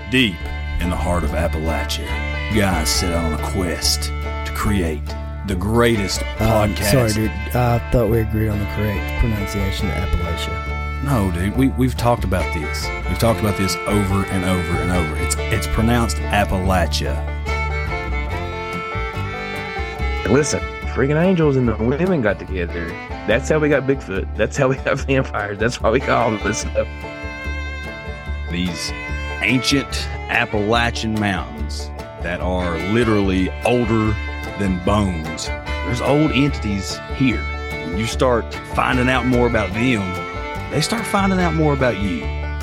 Deep in the heart of Appalachia, guys set out on a quest to create the greatest podcast. Sorry, dude. I thought we agreed on the correct pronunciation of Appalachia. No, dude. We've talked about this. We've talked about this over and over and over. It's pronounced Appalachia. Listen, freaking angels and the women got together. That's how we got Bigfoot. That's how we got vampires. That's why we got all this stuff. These ancient Appalachian mountains that are literally older than bones. There's old entities here. When you start finding out more about them, they start finding out more about you.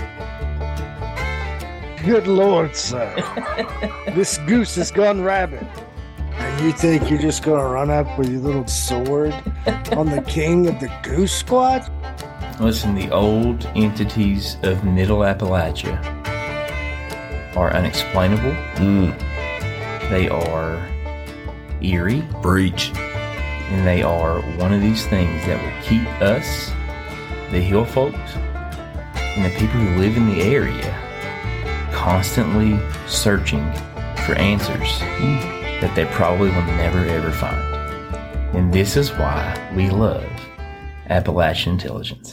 Good Lord, sir. This goose has gone rabid. And you think you're just going to run up with your little sword on the king of the Goose Squad? Listen, the old entities of Middle Appalachia are unexplainable. They are eerie. Breach. And they are one of these things that will keep us, the hill folks, and the people who live in the area constantly searching for answers that they probably will never ever find. And this is why we love Appalachian Intelligence.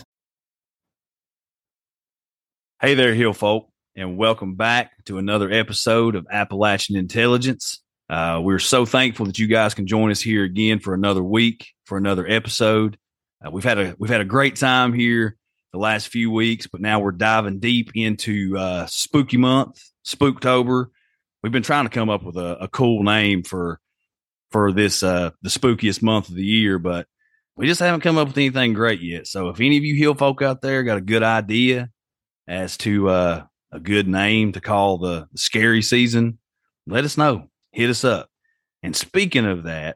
Hey there, hill folk, and welcome back to another episode of Appalachian Intelligence. We're so thankful that you guys can join us here again for another week, for another episode. We've had a great time here the last few weeks, but now we're diving deep into spooky month, Spooktober. We've been trying to come up with a cool name for this the spookiest month of the year, but we just haven't come up with anything great yet. So if any of you hill folk out there got a good idea as to a good name to call the scary season, let us know. Hit us up. And speaking of that,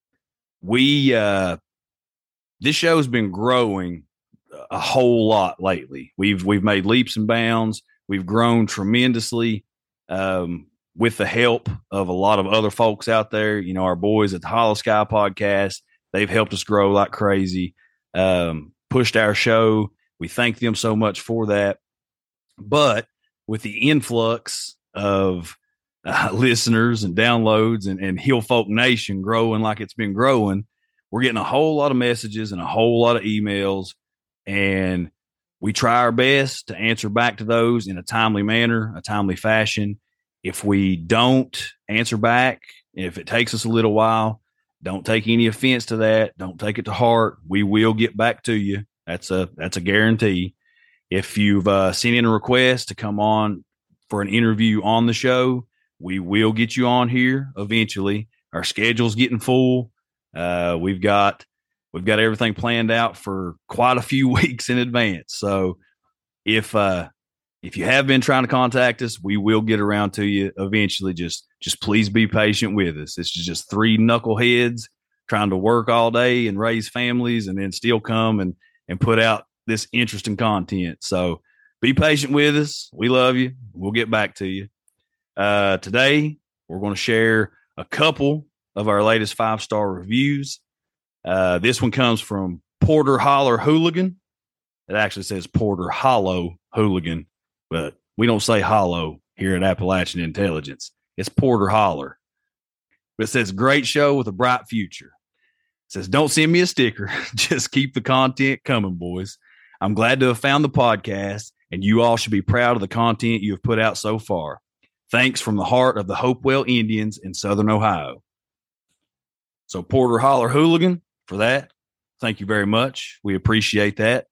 this show's been growing a whole lot lately. We've made leaps and bounds. We've grown tremendously with the help of a lot of other folks out there. You know, our boys at the Hollow Sky Podcast, they've helped us grow like crazy, pushed our show. We thank them so much for that. But with the influx of listeners and downloads and Hill Folk Nation growing like it's been growing, we're getting a whole lot of messages and a whole lot of emails, and we try our best to answer back to those in a timely manner, a timely fashion. If we don't answer back, if it takes us a little while, don't take any offense to that. Don't take it to heart. We will get back to you. That's a guarantee. If you've sent in a request to come on for an interview on the show, we will get you on here eventually. Our schedule's getting full. We've got everything planned out for quite a few weeks in advance. So if you have been trying to contact us, we will get around to you eventually. Just please be patient with us. It's just three knuckleheads trying to work all day and raise families and then still come and put out this interesting content. So be patient with us. We love you. We'll get back to you. Today, we're going to share a couple of our latest 5-star reviews. This one comes from Porter Holler Hooligan. It actually says Porter Hollow Hooligan, but we don't say hollow here at Appalachian Intelligence. It's Porter Holler. But it says, great show with a bright future. It says, don't send me a sticker. Just keep the content coming, boys. I'm glad to have found the podcast, and you all should be proud of the content you have put out so far. Thanks from the heart of the Hopewell Indians in Southern Ohio. So Porter Holler Hooligan, for that, thank you very much. We appreciate that.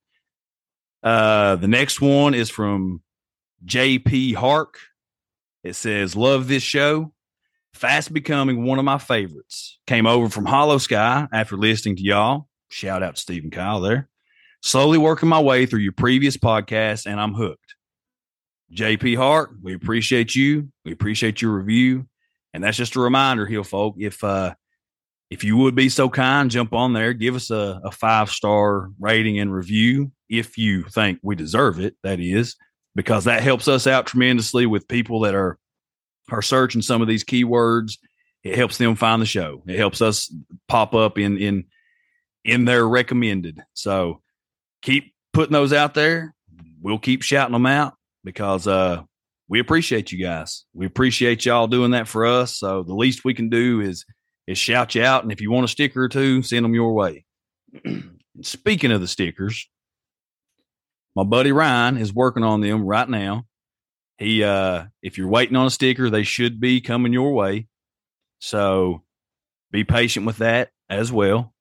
The next one is from JP Hark. It says, love this show. Fast becoming one of my favorites. Came over from Hollow Sky after listening to y'all. Shout out to Steve and Kyle there. Slowly working my way through your previous podcasts, and I'm hooked. JP Hart, we appreciate you. We appreciate your review. And that's just a reminder, Hill folk, if you would be so kind, jump on there, give us a 5-star rating and review if you think we deserve it, that is, because that helps us out tremendously with people that are searching some of these keywords. It helps them find the show. It helps us pop up in their recommended. So keep putting those out there. We'll keep shouting them out because we appreciate you guys. We appreciate y'all doing that for us. So the least we can do is shout you out. And if you want a sticker or two, send them your way. Speaking of the stickers, my buddy Ryan is working on them right now. He, if you're waiting on a sticker, they should be coming your way. So be patient with that as well.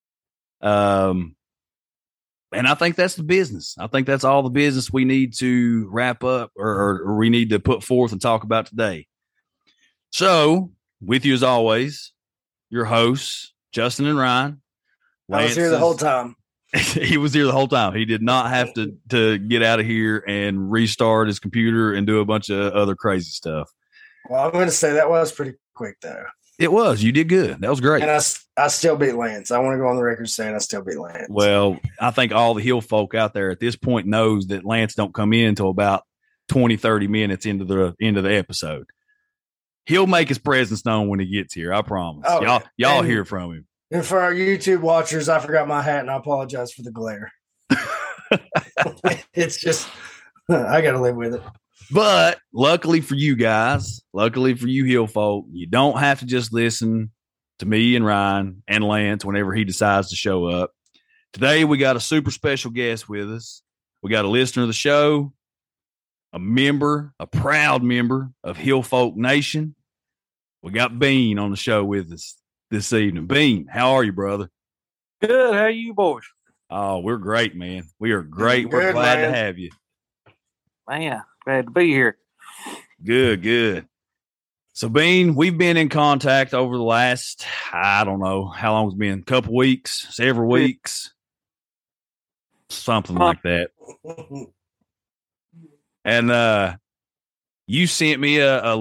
And I think that's the business. I think that's all the business we need to wrap up or we need to put forth and talk about today. So with you as always, your hosts, Justin and Ryan. I was here the whole time. He was here the whole time. He did not have to get out of here and restart his computer and do a bunch of other crazy stuff. Well, I'm going to say that was pretty quick, though. It was. You did good. That was great. And I still beat Lance. I want to go on the record saying I still beat Lance. Well, I think all the Hill folk out there at this point knows that Lance don't come in until about 20, 30 minutes into the episode. He'll make his presence known when he gets here. I promise. Oh, y'all hear from him. And for our YouTube watchers, I forgot my hat and I apologize for the glare. It's just, I got to live with it. But luckily for you guys, luckily for you Hill folk, you don't have to just listen to me and Ryan and Lance whenever he decides to show up. Today, we got a super special guest with us. We got a listener of the show, a proud member of Hill Folk Nation. We got Bean on the show with us this evening. Bean, how are you, brother? Good. How are you boys? Oh, we're great, man. We are great. Good, we're glad man. to have you. Man, glad to be here. Good. So, Bean, we've been in contact over the last, I don't know how long it's been, a couple weeks, several weeks, something like that. And you sent me a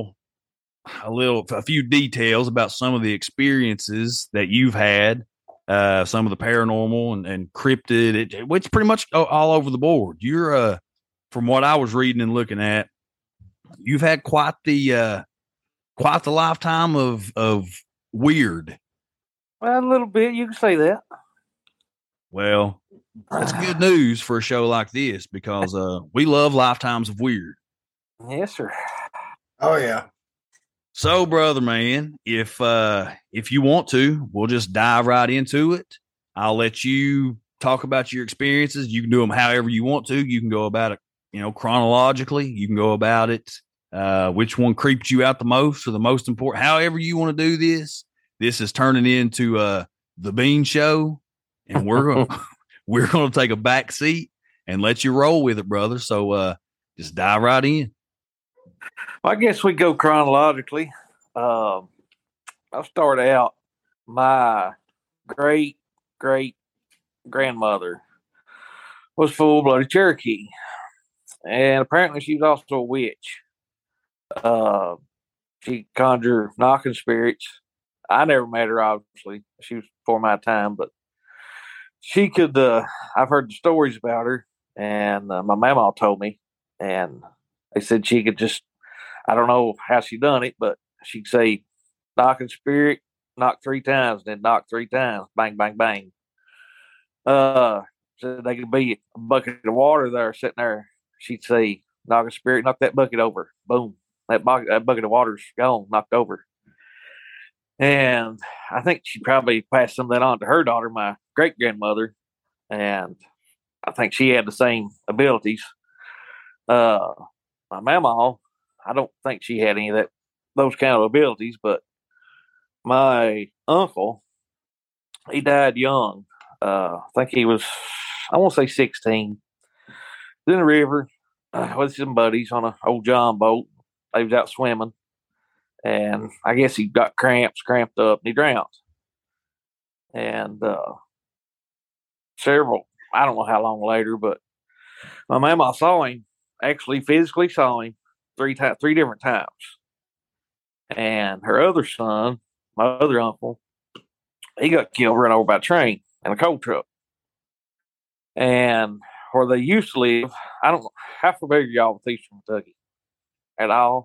few details about some of the experiences that you've had, some of the paranormal and cryptid, which pretty much all over the board. You're, from what I was reading and looking at, you've had quite the lifetime of weird. Well, a little bit, you can say that. Well, that's good news for a show like this because we love lifetimes of weird. Yes, sir. Oh, yeah. So, brother, man, if you want to, we'll just dive right into it. I'll let you talk about your experiences. You can do them however you want to. You can go about it, chronologically. You can go about it. Which one creeps you out the most or the most important? However you want to do this. This is turning into the Bean Show, and we're gonna take a back seat and let you roll with it, brother. So just dive right in. Well, I guess we go chronologically. I'll start out. My great grandmother was full-blooded Cherokee, and apparently she was also a witch. She conjured knocking spirits. I never met her, obviously. She was before my time, but she could. I've heard the stories about her, and my mama told me, and they said she could just. I don't know how she done it, but she'd say, "Knocking spirit, knock 3 times, then knock 3 times, bang, bang, bang." So they could be a bucket of water there sitting there. She'd say, "Knocking spirit, knock that bucket over." Boom. That bucket of water's gone, knocked over. And I think she probably passed some of that on to her daughter, my great grandmother. And I think she had the same abilities. My mama, I don't think she had any of those kind of abilities, but my uncle, he died young. I think he was, I won't say 16. In the river with some buddies on an old John boat. They was out swimming, and I guess he got cramped up, and he drowned. And I don't know how long later, but my mama saw him, actually physically saw him 3 different times. And her other son, my other uncle, he got killed, run over by a train in a coal truck. And where they used to live, I don't know how familiar y'all with Eastern Kentucky at all.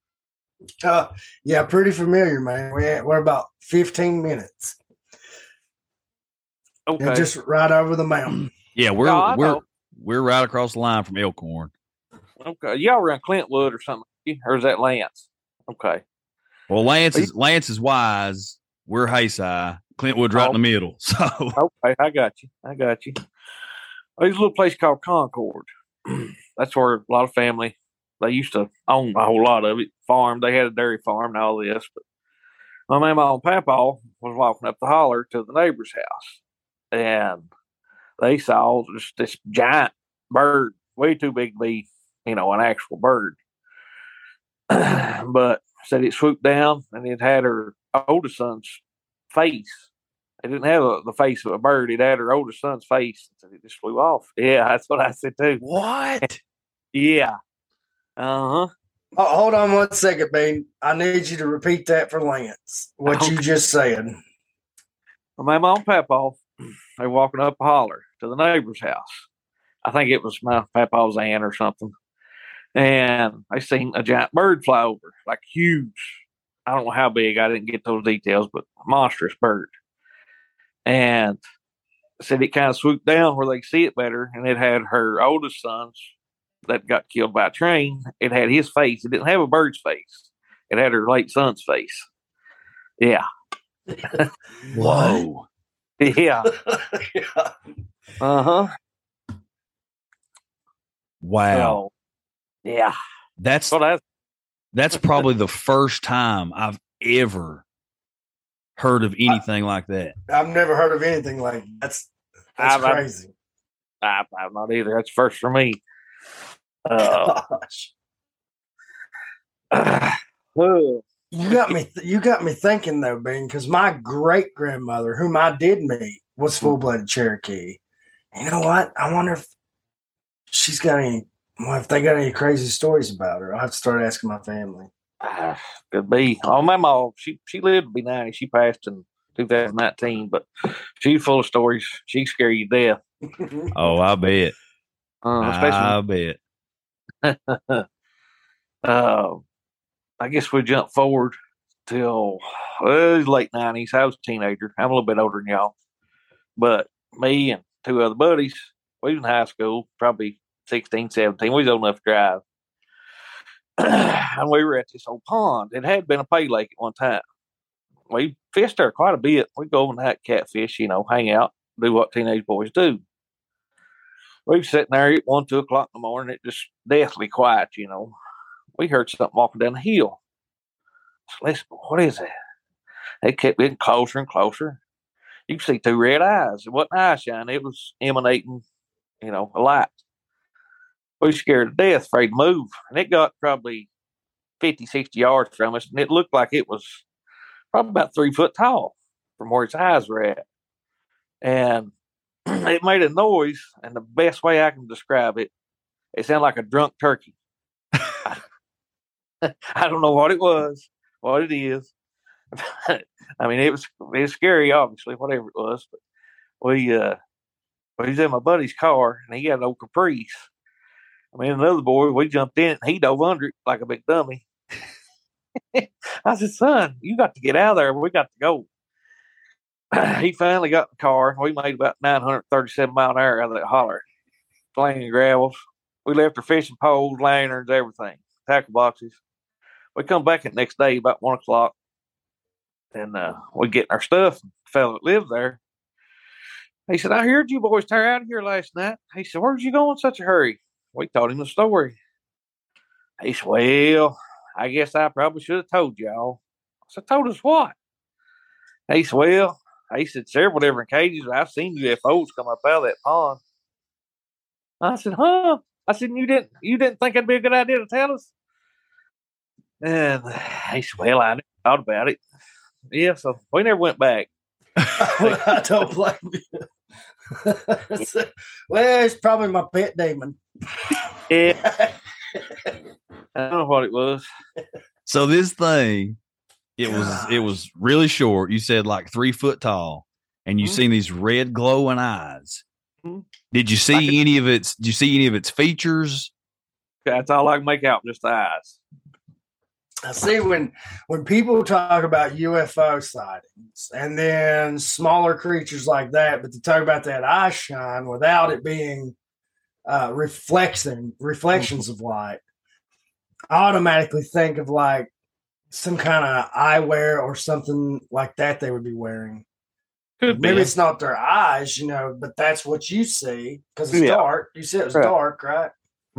Yeah, pretty familiar, man. We're about 15 minutes. Okay, and just right over the mountain. Yeah, we're right across the line from Elkhorn. Okay, y'all were in Clintwood or something, or is that Lance? Okay. Well, Lance is Wise. We're Hayside. Clintwood's right in the middle. So okay, I got you. There's a little place called Concord. That's where a lot of family, they used to own a whole lot of it. Farm, they had a dairy farm and all this. But my mama and papa was walking up the holler to the neighbor's house, and they saw just this giant bird, way too big to be, an actual bird. But said it swooped down and it had her oldest son's face. It didn't have the face of a bird. It had her oldest son's face. And it just flew off. Yeah, that's what I said too. what? Yeah. Uh-huh. Oh, hold on 1 second, Bean. I need you to repeat that for Lance. What you just said. My mom and papa, they were walking up a holler to the neighbor's house. I think it was my papa's aunt or something. And I seen a giant bird fly over, like huge. I don't know how big. I didn't get those details, but a monstrous bird. And said it kind of swooped down where they could see it better, and it had her oldest son's that got killed by a train. It had his face. It didn't have a bird's face. It had her late son's face. Yeah. Whoa. Yeah. Yeah. Uh-huh. Wow. So, yeah. That's So that's probably the first time I've ever heard of anything like that. I've never heard of anything like that. That's crazy. I'm not either. That's first for me. Gosh. Well, You got me thinking though, Bean, because my great grandmother, whom I did meet, was full-blooded Cherokee. You know what? I wonder if she's got any. Well, if they got any crazy stories about her, I'll have to start asking my family. could be. Oh, my mom, she lived to be 90. She passed in 2019, but she's full of stories. She scare you to death. Oh, I bet. I Especially. bet. I guess we jump forward till it was late 90s. I was a teenager. I'm a little bit older than y'all. But me and two other buddies, we was in high school, probably 16, 17. We was old enough to drive. And we were at this old pond. It had been a pay lake at one time. We fished there quite a bit. We'd go over and catfish, hang out, do what teenage boys do. We were sitting there at 1, 2 o'clock in the morning. It just deathly quiet, We heard something walking down the hill. So listen, what is that? It kept getting closer and closer. You could see two red eyes. It wasn't eye shine. It was emanating, a light. We were scared to death, afraid to move. And it got probably 50, 60 yards from us. And it looked like it was probably about 3 foot tall from where its eyes were at. And it made a noise. And the best way I can describe it, it sounded like a drunk turkey. I don't know what it was, what it is. I mean, it was scary, obviously, whatever it was. But we was in my buddy's car, and he had an old Caprice. I mean, another boy, we jumped in, and he dove under it like a big dummy. I said, son, you got to get out of there. We got to go. He finally got in the car. We made about 937 mile an hour out of that holler, slinging gravels. We left our fishing poles, lanterns, everything, tackle boxes. We come back the next day about 1 o'clock, and we getting our stuff. The fellow that lived there, he said, I heard you boys tear out of here last night. He said, where'd you go in such a hurry? We told him the story. He said, well, I guess I probably should have told y'all. I said, told us what? He said, well, he said, several different cages. I've seen UFOs come up out of that pond. I said, huh? I said, you didn't think it'd be a good idea to tell us? And he said, well, I never thought about it. Yeah, so we never went back. I don't blame you. Well, it's probably my pet demon. Yeah. I don't know what it was. So this thing, it was really short. You said like 3 foot tall, and you seen these red glowing eyes. Mm-hmm. Did you see any of its features? That's all I can make out, just the eyes. I see when people talk about UFO sightings and then smaller creatures like that, but they talk about that eye shine without it being reflections of light, I automatically think of like some kind of eyewear or something like that they would be wearing. Maybe it's not their eyes, but that's what you see because it's dark. You said it was dark, right?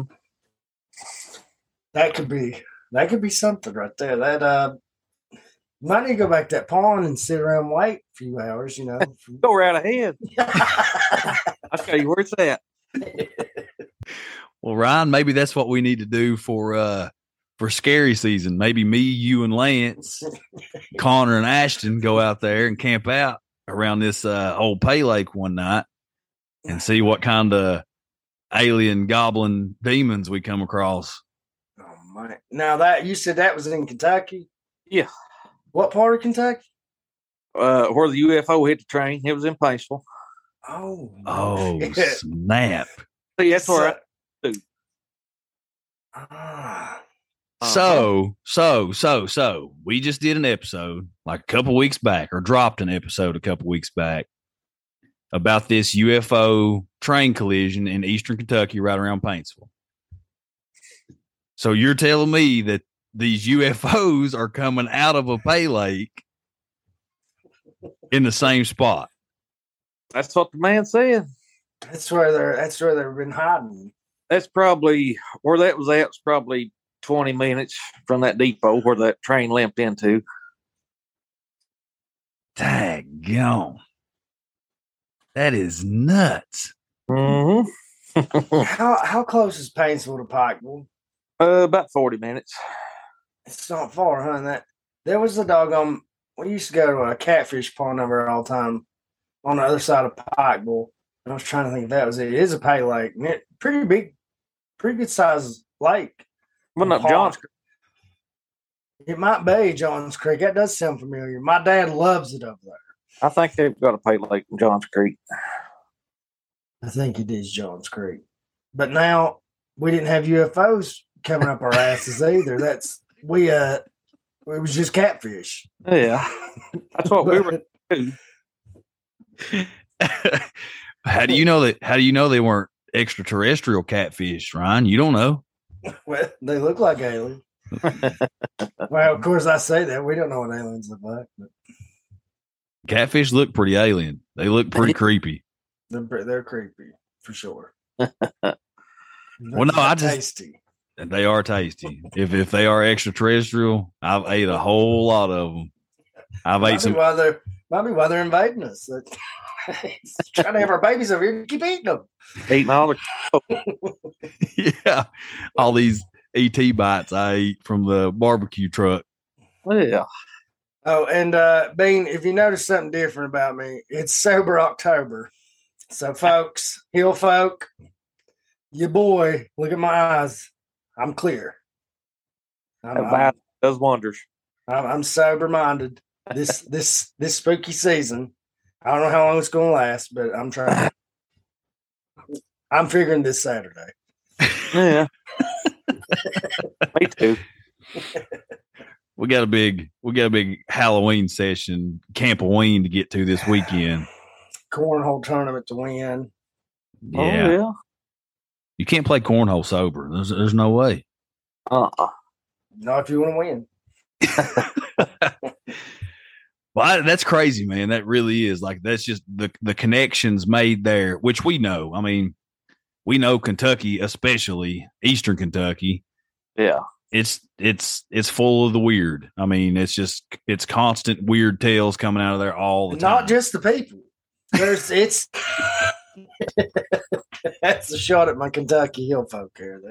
That could be something right there. That might need to go back to that pond and sit around and wait a few hours, Go right ahead. I'll show you where it's at. Well, Ryan, maybe that's what we need to do for scary season. Maybe me, you, and Lance, Connor, and Ashton go out there and camp out around this old pay lake one night and see what kind of alien goblin demons we come across. Oh my! Now that you said that was in Kentucky. Yeah. What part of Kentucky? Where the UFO hit the train. It was in Paintsville. Oh, snap. See, that's where So we just did an episode like a couple weeks back, or dropped an episode a couple weeks back about this UFO train collision in eastern Kentucky right around Paintsville. So you're telling me that these UFOs are coming out of a pay lake in the same spot? That's what the man said. That's where they've been hiding. That's probably where that was at. It's probably 20 minutes from that depot where that train limped into. Daggone. That is nuts. Mm-hmm. How close is Paintsville to Pikeville? About 40 minutes. It's not far, huh? There was a doggone. We used to go to a catfish pond over all the time on the other side of Pikeville. I was trying to think if that was it. It is a pay lake. Pretty big, pretty good size lake. Well, not Johns Creek. It might be Johns Creek. That does sound familiar. My dad loves it over there. I think they've got a pay lake in Johns Creek. I think it is Johns Creek. But now we didn't have UFOs coming up our asses either. It was just catfish. Yeah. That's what we were doing. How do you know they weren't extraterrestrial catfish, Ryan? You don't know. Well, they look like aliens. Well, of course I say that. We don't know what aliens look like. But catfish look pretty alien. They look pretty creepy. They're creepy for sure. Well, no, tasty. They are tasty. If they are extraterrestrial, I've ate a whole lot of them. Might be why they're invading us. Trying to have our babies over here, keep eating them. Eating all the yeah, all these ET bites I ate from the barbecue truck. Yeah. Oh, and Bean, if you notice something different about me, it's sober October. So, folks, hill folk, your boy, look at my eyes. I'm clear. That does wonders. I'm sober minded. This spooky season. I don't know how long it's going to last, but I'm trying. I'm figuring this Saturday. Yeah. Me too. We got a big Halloween session, Campoween to get to this weekend. Cornhole tournament to win. Yeah. Oh, yeah. You can't play cornhole sober. There's no way. Not if you want to win. Well, that's crazy, man. That really is. Like, that's just the connections made there, which we know. I mean, we know Kentucky, especially Eastern Kentucky. Yeah. It's full of the weird. I mean, it's constant weird tales coming out of there all the time. Not just the people. It's that's a shot at my Kentucky hill folk here.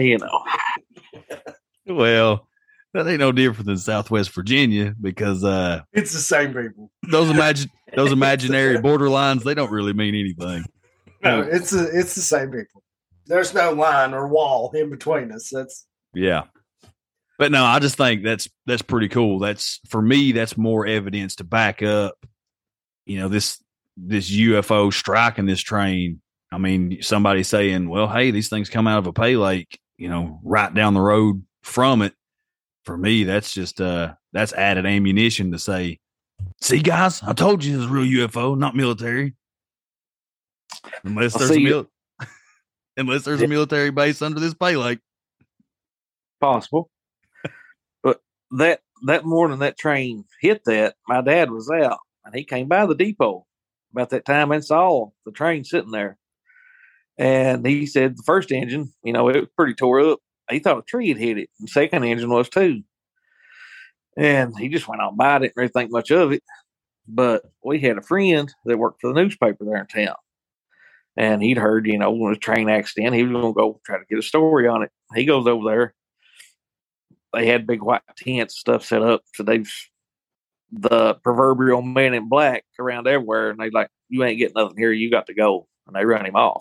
Well, that ain't no different than Southwest Virginia because it's the same people. Those imaginary borderlines, they don't really mean anything. No, it's the same people. There's no line or wall in between us. Yeah. But no, I just think that's pretty cool. For me, that's more evidence to back up, this UFO striking this train. I mean, somebody saying, well, hey, these things come out of a pay lake, right down the road from it. For me, that's just that's added ammunition to say, see, guys, I told you it was a real UFO, not military. Unless there's unless there's a military base under this pay lake. Possible. But that morning that train hit that, my dad was out and he came by the depot about that time and saw the train sitting there. And he said the first engine, it was pretty tore up. He thought a tree had hit it. The second engine was too. And he just went on by it, didn't really think much of it. But we had a friend that worked for the newspaper there in town. And he'd heard, when a train accident, he was going to go try to get a story on it. He goes over there. They had big white tents stuff set up. So they've the proverbial men in black around everywhere. And they like, you ain't getting nothing here. You got to go. And they run him off.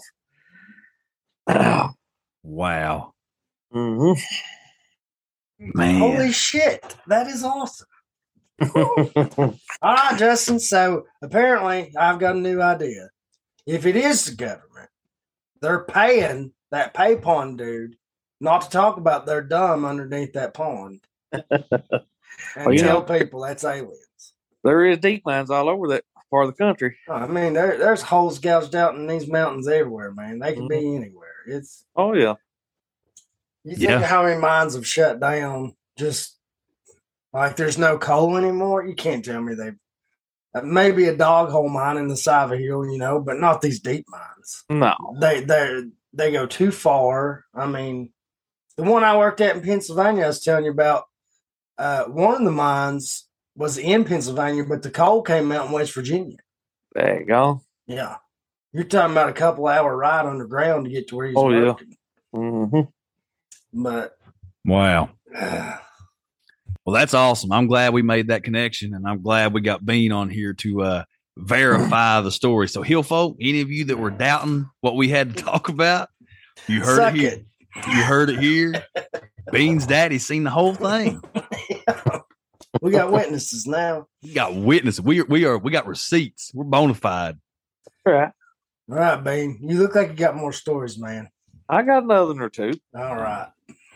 Wow. Mm-hmm. Man. Holy shit. That is awesome. All right, Justin. So apparently I've got a new idea. If it is the government, they're paying that pay pond dude not to talk about their dumb underneath that pond and tell people that's aliens. There is deep mines all over that part of the country. I mean, there's holes gouged out in these mountains everywhere, man. They can be anywhere. It's yeah. You think of how many mines have shut down just like there's no coal anymore? You can't tell me they've maybe a dog hole mine in the side of a hill, but not these deep mines. No. They go too far. I mean, the one I worked at in Pennsylvania, I was telling you about, one of the mines was in Pennsylvania, but the coal came out in West Virginia. There you go. Yeah. You're talking about a couple-hour ride underground to get to where he's working. Yeah. Mm-hmm. But wow. Well, that's awesome. I'm glad we made that connection, and I'm glad we got Bean on here to verify the story. So, hill folk, any of you that were doubting what we had to talk about, you heard it here. You heard it here. Bean's daddy seen the whole thing. We got witnesses now. We got witnesses. We got receipts. We're bona fide. All right, Bean. You look like you got more stories, man. I got another one or two. All right.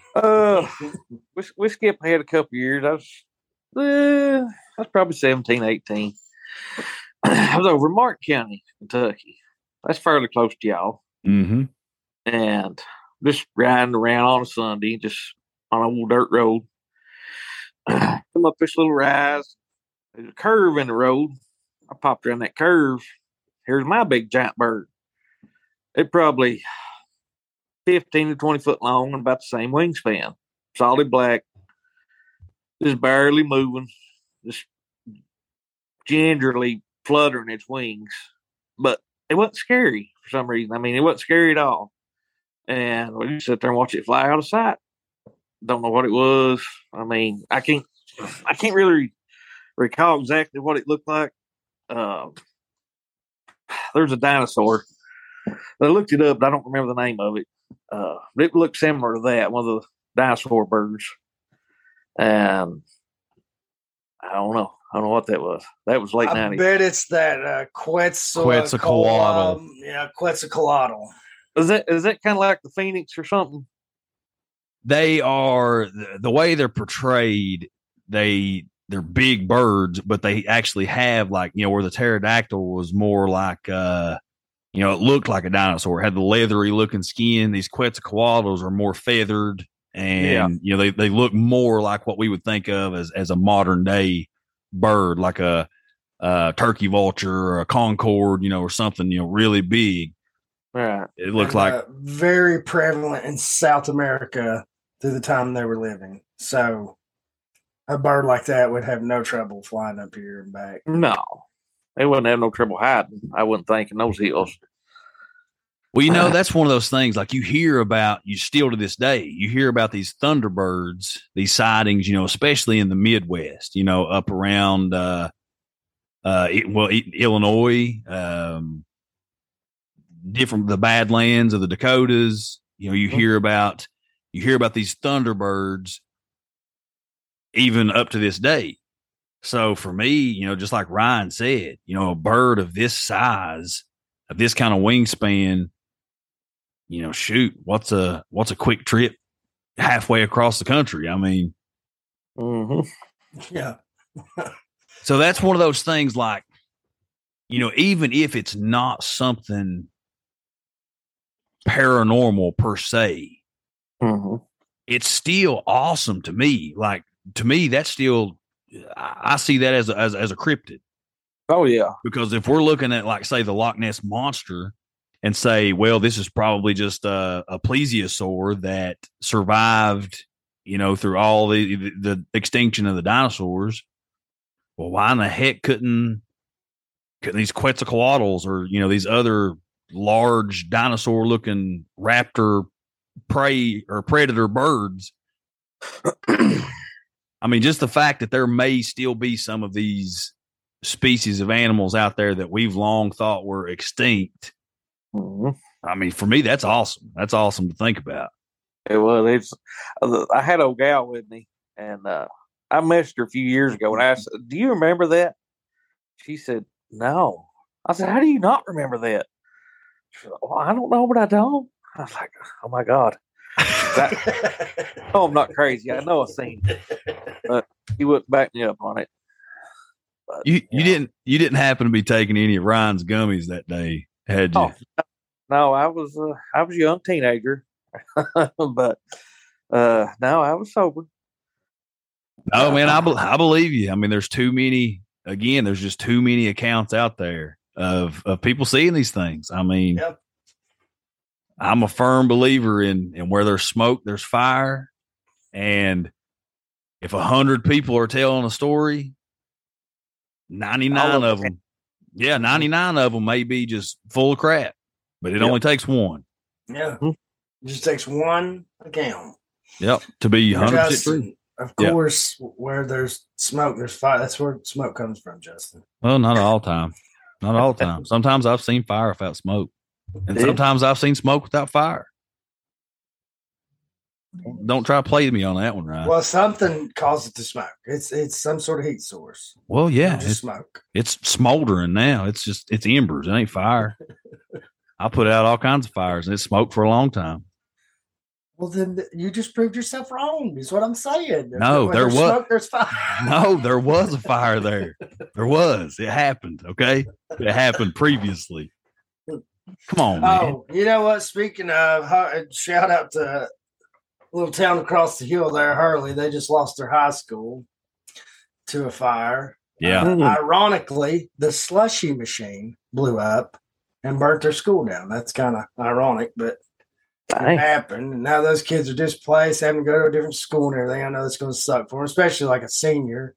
We skip ahead a couple years. I was probably 17, 18. I was over in Martin County, Kentucky. That's fairly close to y'all. Mm-hmm. And just riding around on a Sunday, just on an old dirt road. Come up this little rise. There's a curve in the road. I popped around that curve. Here's my big giant bird. It probably 15 to 20 foot long and about the same wingspan. Solid black. Just barely moving. Just gingerly fluttering its wings. But it wasn't scary for some reason. I mean, it wasn't scary at all. And we just sit there and watch it fly out of sight. Don't know what it was. I mean, I can't really recall exactly what it looked like. There's a dinosaur. I looked it up, but I don't remember the name of it. It looked similar to that, one of the dinosaur birds. And I don't know what that was. That was late 90s. I bet it's that Quetzalcoatl. Yeah, Quetzalcoatl. Is that kind of like the Phoenix or something? They are, the way they're portrayed, they're big birds, but they actually have like, where the pterodactyl was more like, it looked like a dinosaur. It had the leathery looking skin. These Quetzalcoatl's are more feathered, and they look more like what we would think of as a modern day bird, like a turkey vulture or a Concorde, or something, really big. Right. It looked like very prevalent in South America through the time they were living. So a bird like that would have no trouble flying up here and back. No, they wouldn't have no trouble hiding. I wouldn't think in those hills. Well, that's one of those things like you still to this day, you hear about these thunderbirds, these sightings, especially in the Midwest, up around, Illinois, different, the Badlands of the Dakotas, you hear about these thunderbirds even up to this day. So for me, just like Ryan said, a bird of this size, of this kind of wingspan, shoot, what's a quick trip halfway across the country? I mean, yeah. So that's one of those things like, even if it's not something paranormal per se, Mm-hmm. it's still awesome to me. Like, to me, that's still, I see that as a cryptid. Oh yeah. Because if we're looking at, like, say, the Loch Ness Monster and say, well, this is probably just a plesiosaur that survived, through all the extinction of the dinosaurs. Well, why in the heck couldn't these Quetzalcoatlus or, these other large dinosaur looking raptor prey or predator birds? I mean, just the fact that there may still be some of these species of animals out there that we've long thought were extinct. Mm-hmm. I mean, for me, that's awesome. That's awesome to think about. It was. I had a gal with me, and I messaged her a few years ago, and I asked, "Do you remember that?" She said, "No." I said, "How do you not remember that?" She said, "Well, I don't know, but I don't." I was like, "Oh my god!" I'm not crazy. I know I've seen it, but he wouldn't back me up on it. But, you didn't happen to be taking any of Ryan's gummies that day, had you? Oh, no, I was a young teenager, but no, I was sober. No, man, I believe you. I mean, there's too many. Again, there's just too many accounts out there of people seeing these things. I mean, Yep. I'm a firm believer in where there's smoke, there's fire, and if 100 people are telling a story, 99 of them, 99 of them may be just full of crap, but it only takes one. Yeah. It just takes one account. Yep, to be 100% Justin, true. of course, where there's smoke, there's fire. That's where smoke comes from, Justin. Well, not all time. Not all time. Sometimes I've seen fire without smoke. And sometimes I've seen smoke without fire. Don't try to play me on that one, Ryan. Well, something causes it to smoke. It's some sort of heat source. Well, yeah. Just smoke. It's smoldering now. It's embers. It ain't fire. I put out all kinds of fires and it's smoked for a long time. Well, then you just proved yourself wrong, is what I'm saying. No, when there was smoke, there's fire. No, there was a fire there. There was. It happened. Okay. It happened previously. Come on, man. Oh, you know what? Speaking of, shout out to a little town across the hill there, Hurley. They just lost their high school to a fire. Yeah. Ironically, the slushy machine blew up and burnt their school down. That's kind of ironic, but it happened. And now those kids are displaced, having to go to a different school and everything. I know it's going to suck for them, especially like a senior,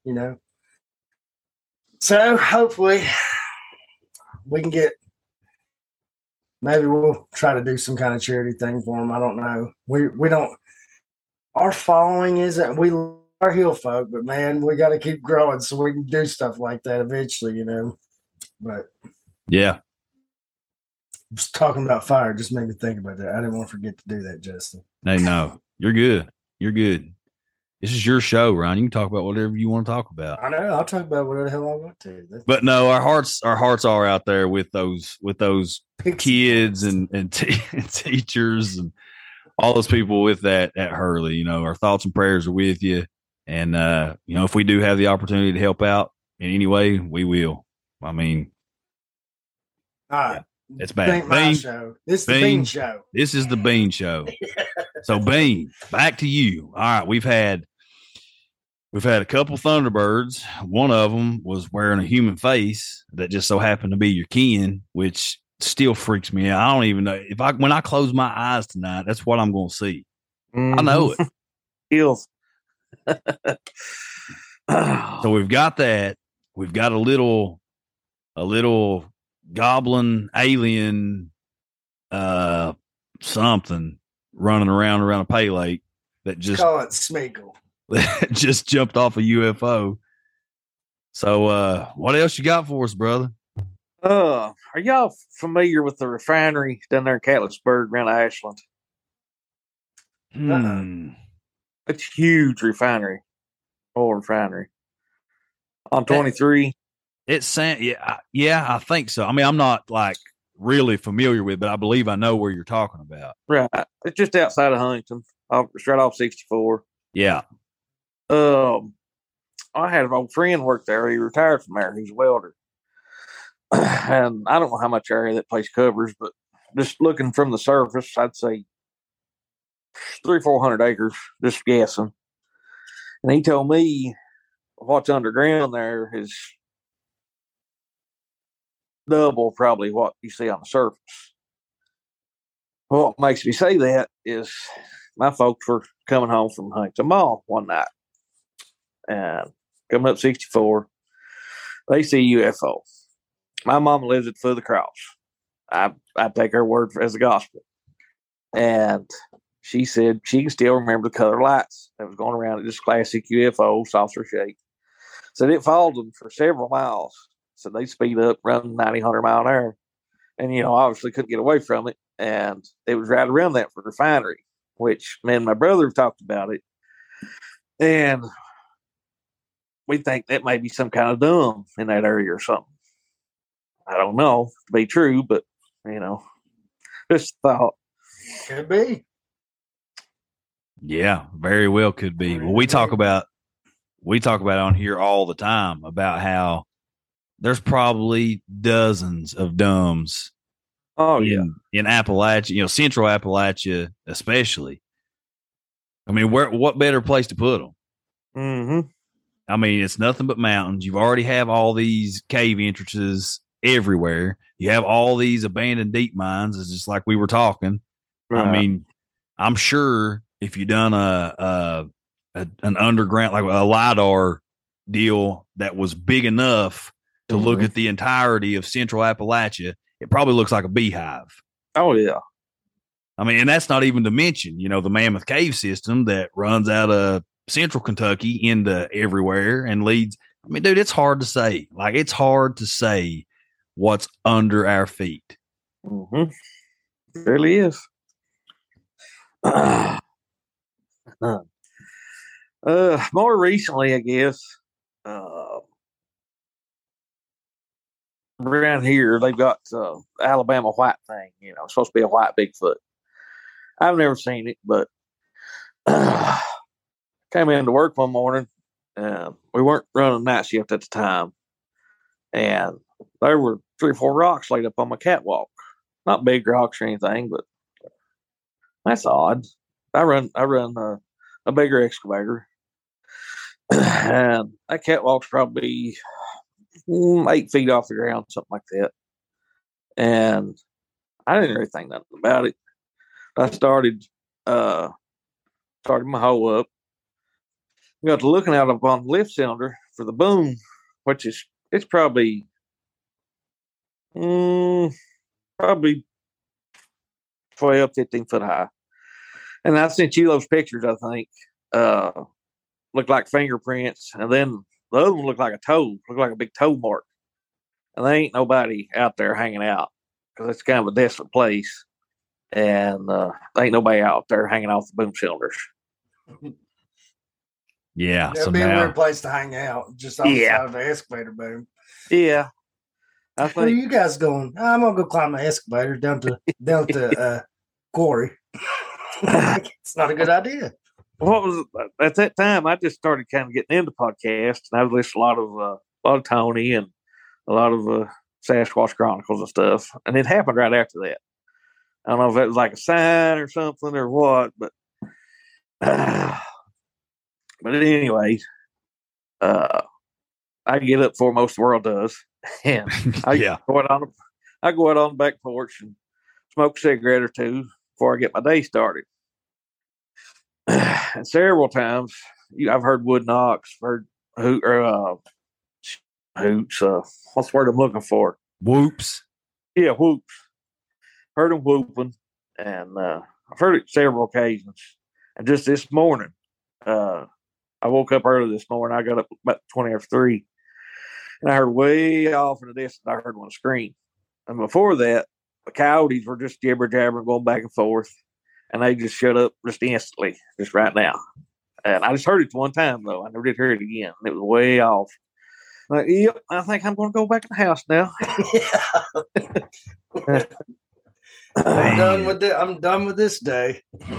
So hopefully we can get, maybe we'll try to do some kind of charity thing for them. I don't know. We don't, our following isn't, we are hill folk, but man, we got to keep growing so we can do stuff like that eventually, But yeah. just talking about fire just made me think about that. I didn't want to forget to do that, Justin. Hey, no, you're good. You're good. This is your show, Ryan. You can talk about whatever you want to talk about. I know. I'll talk about whatever the hell I want to. But no, our hearts are out there with those kids and teachers and all those people with that at Hurley. Our thoughts and prayers are with you. And if we do have the opportunity to help out in any way, we will. I mean, all right. It's bad. Bean show. This is the Bean show. This is the Bean show. So Bean, back to you. All right, we've had a couple Thunderbirds. One of them was wearing a human face that just so happened to be your kin, which still freaks me out. I don't even know when I close my eyes tonight, that's what I'm going to see. I know it. Feels. So we've got that. We've got a little goblin alien something running around a pay lake that just call it Smeagol. just jumped off a UFO. So what else you got for us, brother? Are y'all familiar with the refinery down there in Catlettsburg around Ashland? It's a huge refinery. Oil refinery. On 23. It's yeah, I think so. I mean, I'm not like really familiar with, but I believe I know where you're talking about. Right. It's just outside of Huntington. It's right off 64. Yeah. I had an old friend work there. He retired from there. He's a welder. And I don't know how much area that place covers, but just looking from the surface, I'd say 300-400 acres, just guessing. And he told me what's underground there is double probably what you see on the surface. What makes me say that is my folks were coming home from Huntington Mall one night and coming up 64. They see UFO. My mama lives at the foot of the cross. I take her word as the gospel. And she said she can still remember the color lights that was going around at this classic UFO saucer shape. Said it followed them for several miles. So they speed up, run 90, 100 mile an hour. And, obviously couldn't get away from it. And it was right around that refinery, which me and my brother have talked about it. And we think that may be some kind of dome in that area or something. I don't know to be true, but, just thought. Could be. Yeah, very well could be. Well, we talk about on here all the time about how there's probably dozens of domes. Oh, yeah. In Appalachia, Central Appalachia, especially. I mean, what better place to put them? Mm-hmm. I mean, it's nothing but mountains. You already have all these cave entrances everywhere. You have all these abandoned deep mines. It's just like we were talking. I mean, I'm sure if you done an underground, like a LiDAR deal that was big enough to look at the entirety of Central Appalachia, it probably looks like a beehive. Oh, yeah. I mean, and that's not even to mention, the Mammoth Cave system that runs out of Central Kentucky into everywhere and leads. I mean, dude, it's hard to say. Like, it's hard to say what's under our feet. Mm-hmm. It really is. More recently, I guess, around here, they've got Alabama white thing. It's supposed to be a white Bigfoot. I've never seen it, but came into work one morning. We weren't running night shift at the time, and there were 3 or 4 rocks laid up on my catwalk. Not big rocks or anything, but that's odd. I run a bigger excavator, and that catwalk's probably 8 feet off the ground, something like that. And I didn't really think nothing about it. I started my hoe up. We got to looking out upon the lift cylinder for the boom, which is it's probably 12, 15 foot high. And I sent you those pictures, I think. Looked like fingerprints. And then the other one looked like a toe, looked like a big toe mark. And there ain't nobody out there hanging out because it's kind of a desolate place. And there ain't nobody out there hanging off the boom cylinders. Yeah. It'd be a weird place to hang out, just on the side of the excavator boom. Yeah. Where are you guys going? I'm gonna go climb the excavator down to quarry. It's not a good idea. What was at that time? I just started kind of getting into podcasts, and I was listening a lot of Tony and a lot of Sasquatch Chronicles and stuff. And it happened right after that. I don't know if it was like a sign or something or what, but anyway, I get up before most of the world does, and I go out on the back porch and smoke a cigarette or two before I get my day started. And several times, I've heard wood knocks, heard hoots. What's the word I'm looking for? Whoops. Yeah, whoops. Heard them whooping, and I've heard it several occasions. And just this morning, I woke up early this morning. I got up about 20 after 3, and I heard way off in the distance. I heard one scream. And before that, the coyotes were just jibber jabbering, going back and forth, and they just shut up just instantly, just right now. And I just heard it one time though. I never did hear it again. It was way off. Like, yep, I think I'm going to go back in the house now. I'm done with this day.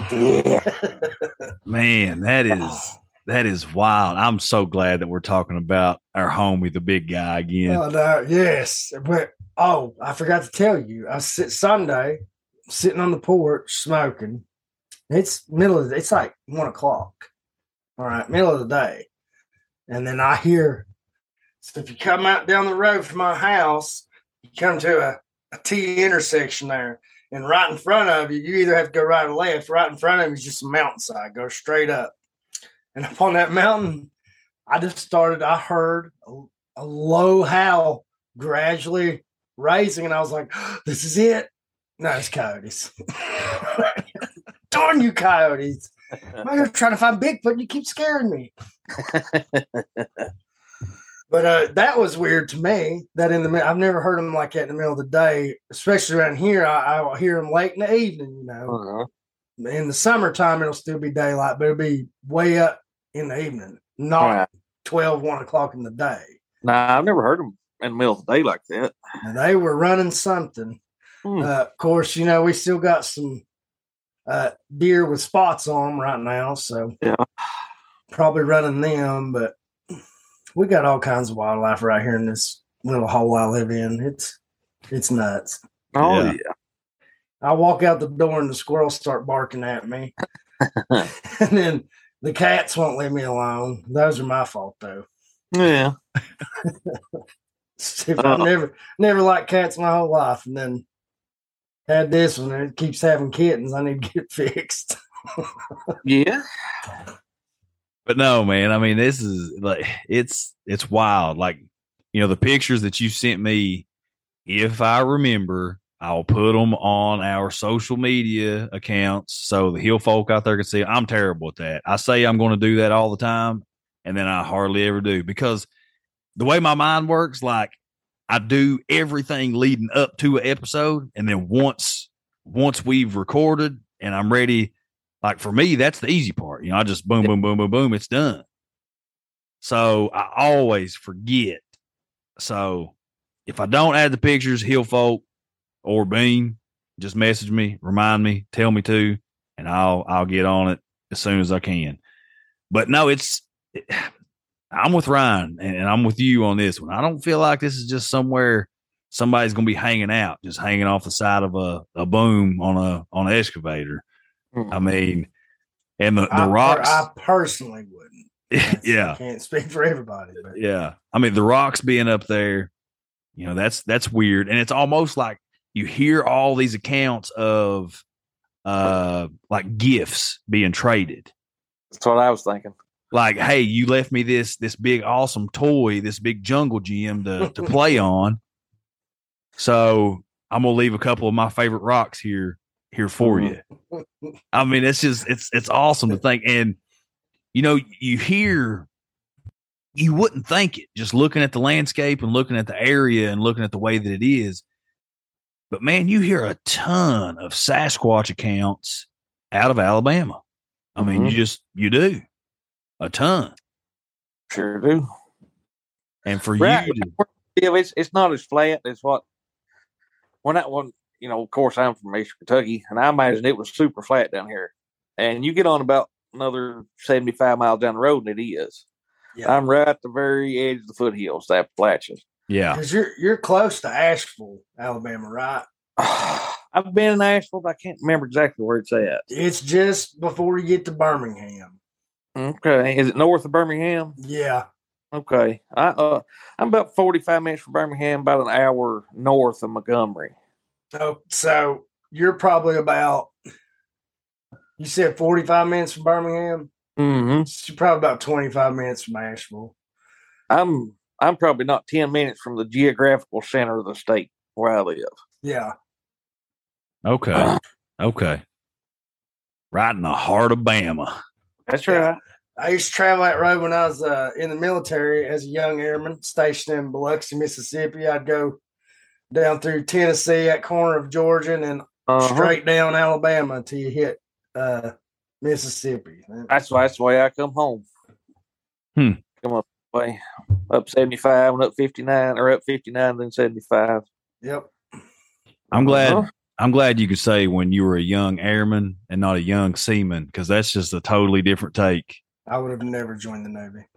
Man, that is wild. I'm so glad that we're talking about our homie, the big guy, again. Oh, no, yes. But I forgot to tell you. Sunday, sitting on the porch smoking. It's like 1 o'clock. All right, middle of the day. And then I hear, so if you come out down the road from my house, you come to a T intersection there. And right in front of you, you either have to go right or left. Right in front of you is just a mountainside. Go straight up. And up on that mountain, I heard a low howl gradually raising. And I was like, this is it. No, it's coyotes. Darn you, coyotes. I'm here trying to find Bigfoot and you keep scaring me. But that was weird to me. That I've never heard them like that in the middle of the day, especially around here. I'll hear them late in the evening, you know. Uh-huh. In the summertime, it'll still be daylight, but it'll be way up in the evening, not 12, 1 o'clock in the day. Nah, I've never heard them in the middle of the day like that. And they were running something. Of course, you know, we still got some deer with spots on them right now, so probably running them, but we got all kinds of wildlife right here in this little hole I live in. It's nuts. Oh yeah. I walk out the door and the squirrels start barking at me. And then the cats won't leave me alone. Those are my fault though. Yeah. I've never liked cats my whole life, and then had this one and it keeps having kittens. I need to get it fixed. Yeah. But no, man, I mean, this is like, it's wild. Like, you know, the pictures that you sent me, if I remember, I'll put them on our social media accounts so the hill folk out there can see. I'm terrible at that. I say I'm going to do that all the time, and then I hardly ever do, because the way my mind works, like, I do everything leading up to an episode, and then once we've recorded and I'm ready, like for me, that's the easy part. You know, I just boom, boom, boom, boom, boom, it's done. So I always forget. So if I don't add the pictures, hill folk or Bean, just message me, remind me, tell me to, and I'll get on it as soon as I can. But no, I'm with Ryan and I'm with you on this one. I don't feel like this is just somewhere somebody's going to be hanging out, just hanging off the side of a boom on an excavator. I mean, and the rocks. I personally wouldn't. Yeah. I can't speak for everybody. But. Yeah. I mean, the rocks being up there, you know, that's weird. And it's almost like you hear all these accounts of like gifts being traded. That's what I was thinking. Like, hey, you left me this big awesome toy, this big jungle gym to play on. So I'm gonna leave a couple of my favorite rocks here for you. I mean, it's just it's awesome to think. And you know, you wouldn't think it just looking at the landscape and looking at the area and looking at the way that it is. But man, you hear a ton of Sasquatch accounts out of Alabama. I mean, you do a ton. Sure do. And for right. you to, it's not as flat as what when that one, you know, of course I'm from Eastern Kentucky, and I imagine it was super flat down here. And you get on about another 75 miles down the road, and it is. Yeah. I'm right at the very edge of the foothills, the Appalachians. Yeah. Because you're close to Asheville, Alabama, right? I've been in Asheville, but I can't remember exactly where it's at. It's just before you get to Birmingham. Okay. Is it north of Birmingham? Yeah. Okay. I'm about 45 minutes from Birmingham, about an hour north of Montgomery. So you're probably about, you said 45 minutes from Birmingham? Mm-hmm. So you're probably about 25 minutes from Asheville. I'm probably not 10 minutes from the geographical center of the state where I live. Yeah. Okay. Okay. Right in the heart of Bama. That's right. I used to travel that road when I was in the military as a young airman stationed in Biloxi, Mississippi. I'd go down through Tennessee, that corner of Georgia, and then straight down Alabama until you hit Mississippi. That's the way I come home. Come up way up 75 and up 59, or up 59 then 75. Yep. I'm glad you could say when you were a young airman and not a young seaman, because that's just a totally different take. I would have never joined the Navy.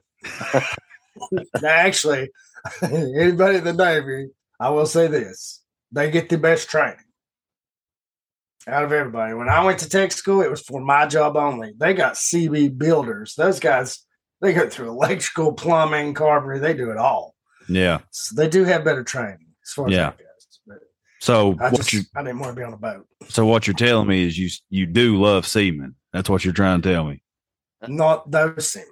Now, actually, anybody in the Navy, I will say this: they get the best training. out of everybody. When I went to tech school, it was for my job only. They got CB builders. Those guys, they go through electrical, plumbing, carpentry. They do it all. Yeah. So they do have better training as far as that goes. But So I what you didn't want to be on a boat. so what you're telling me is you do love seamen. That's what you're trying to tell me. Not those seamen.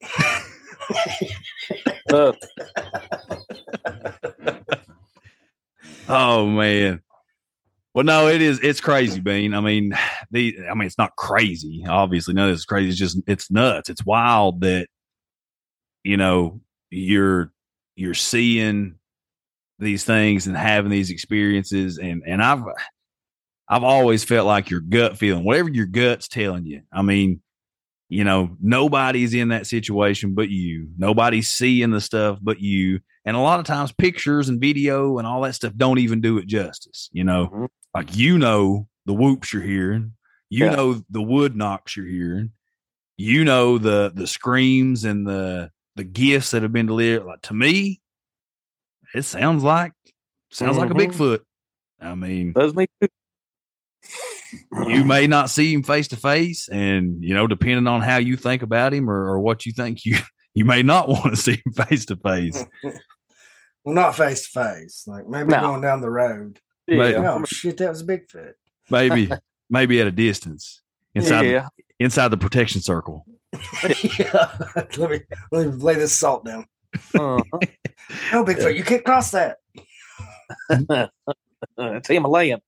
Oh man. Well, no, it's crazy, Bean. I mean, it's not crazy. Obviously, none of this is crazy. It's nuts. It's wild that, you're seeing these things and having these experiences. And I've always felt like your gut feeling, whatever your gut's telling you. I mean, nobody's in that situation but you. Nobody's seeing the stuff but you. And a lot of times pictures and video and all that stuff don't even do it justice, Mm-hmm. Like, the whoops you're hearing, the wood knocks you're hearing, the screams and the gifts that have been delivered. Like, to me, it sounds like a Bigfoot. I mean, Does me too. you may not see him face to face, and depending on how you think about him or what you think, you may not want to see him face to face. Well, not face to face. Like maybe going down the road. Yeah. Oh shit, that was a Bigfoot. Maybe at a distance inside the protection circle. Yeah. Let me lay this salt down. Uh-huh. No, Bigfoot, you can't cross that. It's Himalayan.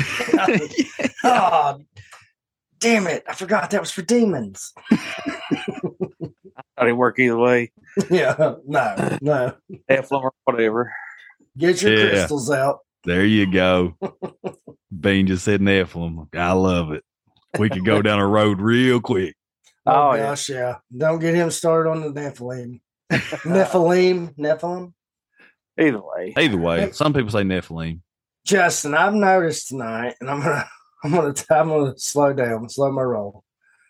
Oh, damn it. I forgot that was for demons. How did it work either way? Yeah, no. Teflon or whatever. Get your crystals out. There you go. Bean just said Nephilim. I love it. We could go down a road real quick. Oh gosh, yeah. Don't get him started on the Nephilim. Nephilim. Either way. Some people say Nephilim. Justin, I've noticed tonight, and I'm gonna slow down, slow my roll.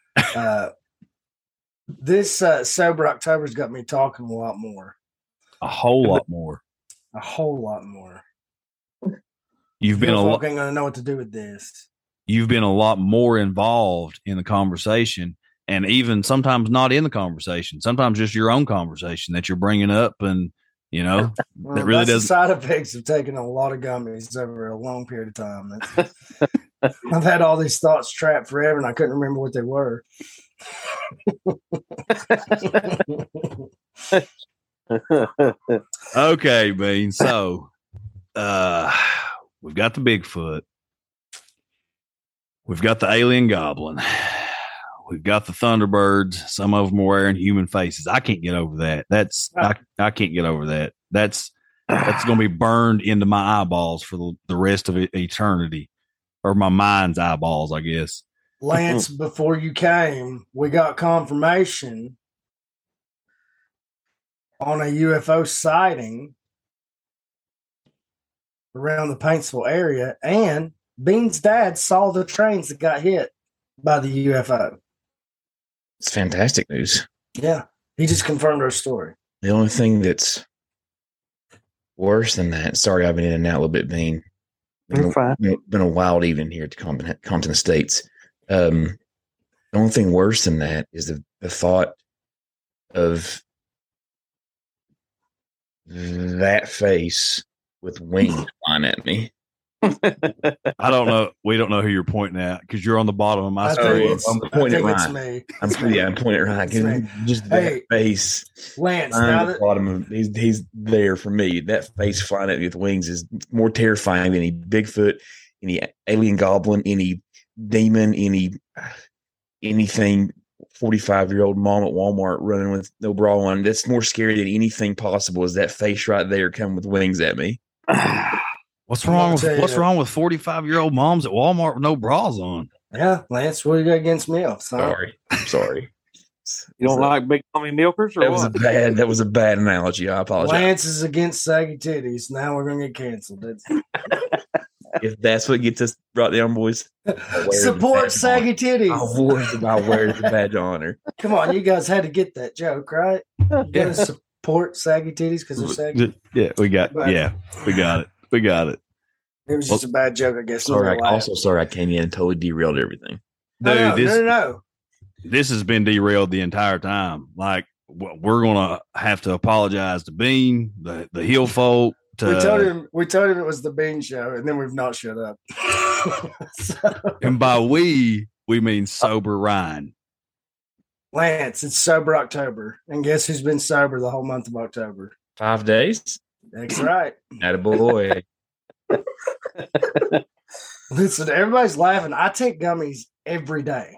This sober October's got me talking a lot more. A whole lot more. A whole lot more. You've been a lot. Ain't gonna know what to do with this. You've been a lot more involved in the conversation, and even sometimes not in the conversation. Sometimes just your own conversation that you're bringing up, and that really doesn't. The side effects of taking a lot of gummies over a long period of time. I've had all these thoughts trapped forever, and I couldn't remember what they were. Okay, Bean. So, we've got the Bigfoot. We've got the alien goblin. We've got the Thunderbirds. Some of them are wearing human faces. I can't get over that. I can't get over that. That's going to be burned into my eyeballs for the rest of eternity, or my mind's eyeballs, I guess. Lance, before you came, we got confirmation on a UFO sighting around the Paintsville area, and Bean's dad saw the trains that got hit by the UFO. It's fantastic news. Yeah, he just confirmed our story. The only thing that's worse than that, sorry, I've been in and out a little bit, Bean. Been a wild evening here at the Continental States. The only thing worse than that is the thought of that face with wings flying at me. I don't know. We don't know who you're pointing at because you're on the bottom of my screen. I'm pointing it's right. Me. I'm pointing it right. Just that face, Lance. Now the bottom of he's there for me. That face flying at me with wings is more terrifying than any Bigfoot, any alien goblin, any demon, anything. 45-year-old mom at Walmart running with no bra on. That's more scary than anything possible. Is that face right there coming with wings at me? What's wrong with 45-year-old moms at Walmart with no bras on? Yeah, Lance, what do you got against milk? Sorry. I'm sorry. You don't like big tummy milkers, or what? That was a bad analogy. I apologize. Lance is against saggy titties. Now we're gonna get canceled. If that's what gets us brought down, boys, support saggy titties. I'll wear the badge of honor. Come on, you guys had to get that joke, right? You gotta support saggy titties because they're saggy. Yeah, we got it. We got it. It was just a bad joke, I guess. Sorry, I came in and totally derailed everything. Dude, No. This has been derailed the entire time. Like, we're gonna have to apologize to Bean, the Hill folk. We told him it was the Bean Show, and then we've not shut up. And by we mean sober Ryan. Lance, it's sober October, and guess who's been sober the whole month of October? 5 days. That's right. Attaboy. Listen, everybody's laughing. I take gummies every day.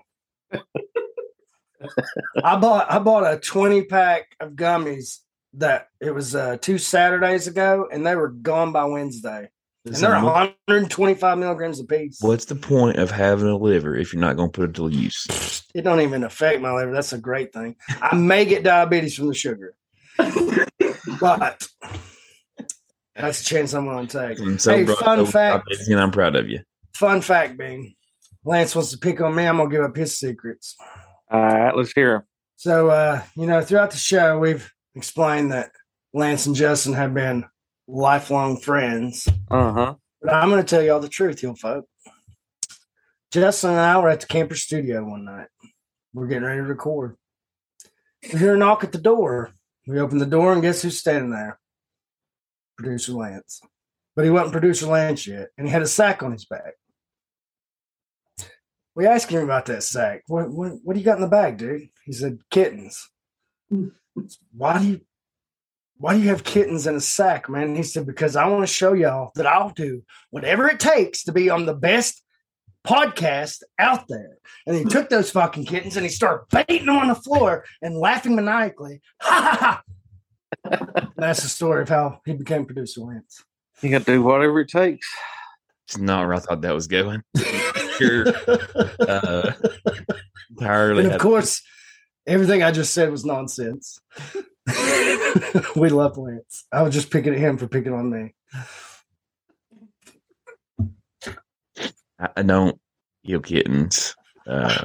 I bought a 20-pack of gummies that it was 2 Saturdays ago, and they were gone by Wednesday. And they're 125 milligrams a piece. What's the point of having a liver if you're not going to put it to use? It don't even affect my liver. That's a great thing. I may get diabetes from the sugar, but that's a chance I'm going to take. Hey, fun fact. And I'm proud of you. Fun fact, Bing. Lance wants to pick on me. I'm going to give up his secrets. All right, let's hear him. So, throughout the show, we've explained that Lance and Justin have been lifelong friends. Uh-huh. But I'm going to tell you all the truth, you folk. Justin and I were at the camper studio one night. We're getting ready to record. We hear a knock at the door. We open the door, and guess who's standing there? Producer Lance. But he wasn't Producer Lance yet, and he had a sack on his back. We asked him about that sack. What do you got in the bag, dude? He said, kittens. Why do you have kittens in a sack, man? And he said, because I want to show y'all that I'll do whatever it takes to be on the best podcast out there. And he took those fucking kittens and he started baiting them on the floor and laughing maniacally. Ha ha ha. That's the story of how he became Producer Lance. You got to do whatever it takes. It's not where I thought that was going. Sure. And of course, everything I just said was nonsense. We love Lance. I was just picking at him for picking on me. I don't kill kittens. Don't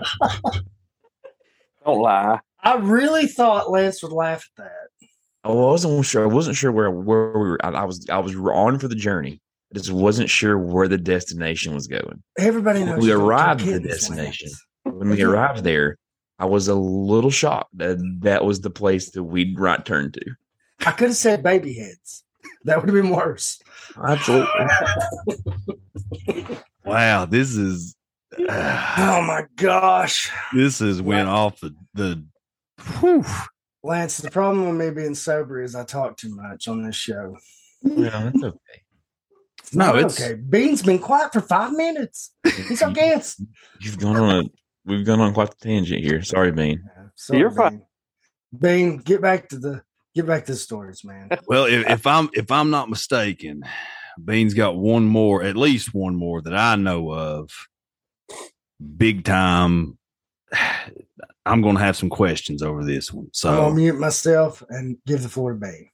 lie. I really thought Lance would laugh at that. I wasn't sure where we were. I was on for the journey. I just wasn't sure where the destination was going. Everybody knows. When we arrived at the destination. When we arrived there, I was a little shocked that was the place that we'd right turn to. I could have said baby heads. That would have been worse. Absolutely. Wow, this is. Oh my gosh! This is went off the. Whew. Lance, the problem with me being sober is I talk too much on this show. Yeah, that's okay. No, it's okay. Bean's been quiet for 5 minutes. He's our guest. We've gone on quite the tangent here. Sorry, Bean. Sorry, You're fine. Bean, get back to the stories, man. Well, if I'm not mistaken, Bean's got at least one more that I know of. Big time. I'm going to have some questions over this one. So I'm going to mute myself and give the floor to Bean.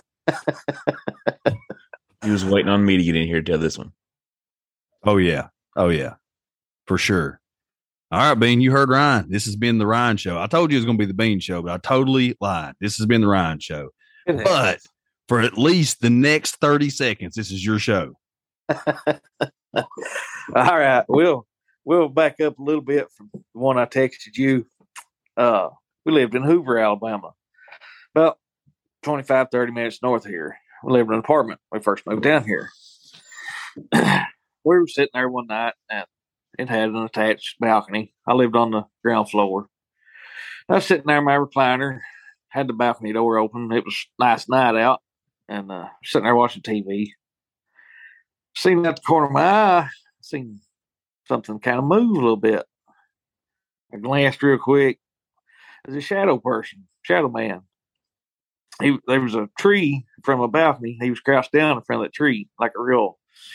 He was waiting on me to get in here to tell this one. Oh yeah, for sure. All right, Bean, you heard Ryan. This has been the Ryan Show. I told you it was going to be the Bean Show, but I totally lied. This has been the Ryan Show. But for at least the next 30 seconds, this is your show. All right, we'll back up a little bit from the one I texted you. We lived in Hoover, Alabama, about 25, 30 minutes north of here. We lived in an apartment when we first moved down here. We were sitting there one night, and it had an attached balcony. I lived on the ground floor. I was sitting there in my recliner, had the balcony door open. It was a nice night out, and sitting there watching TV. Seen out the corner of my eye, seen something kind of move a little bit. I glanced real quick. There's a shadow man. There was a tree from a balcony. He was crouched down in front of that tree, I don't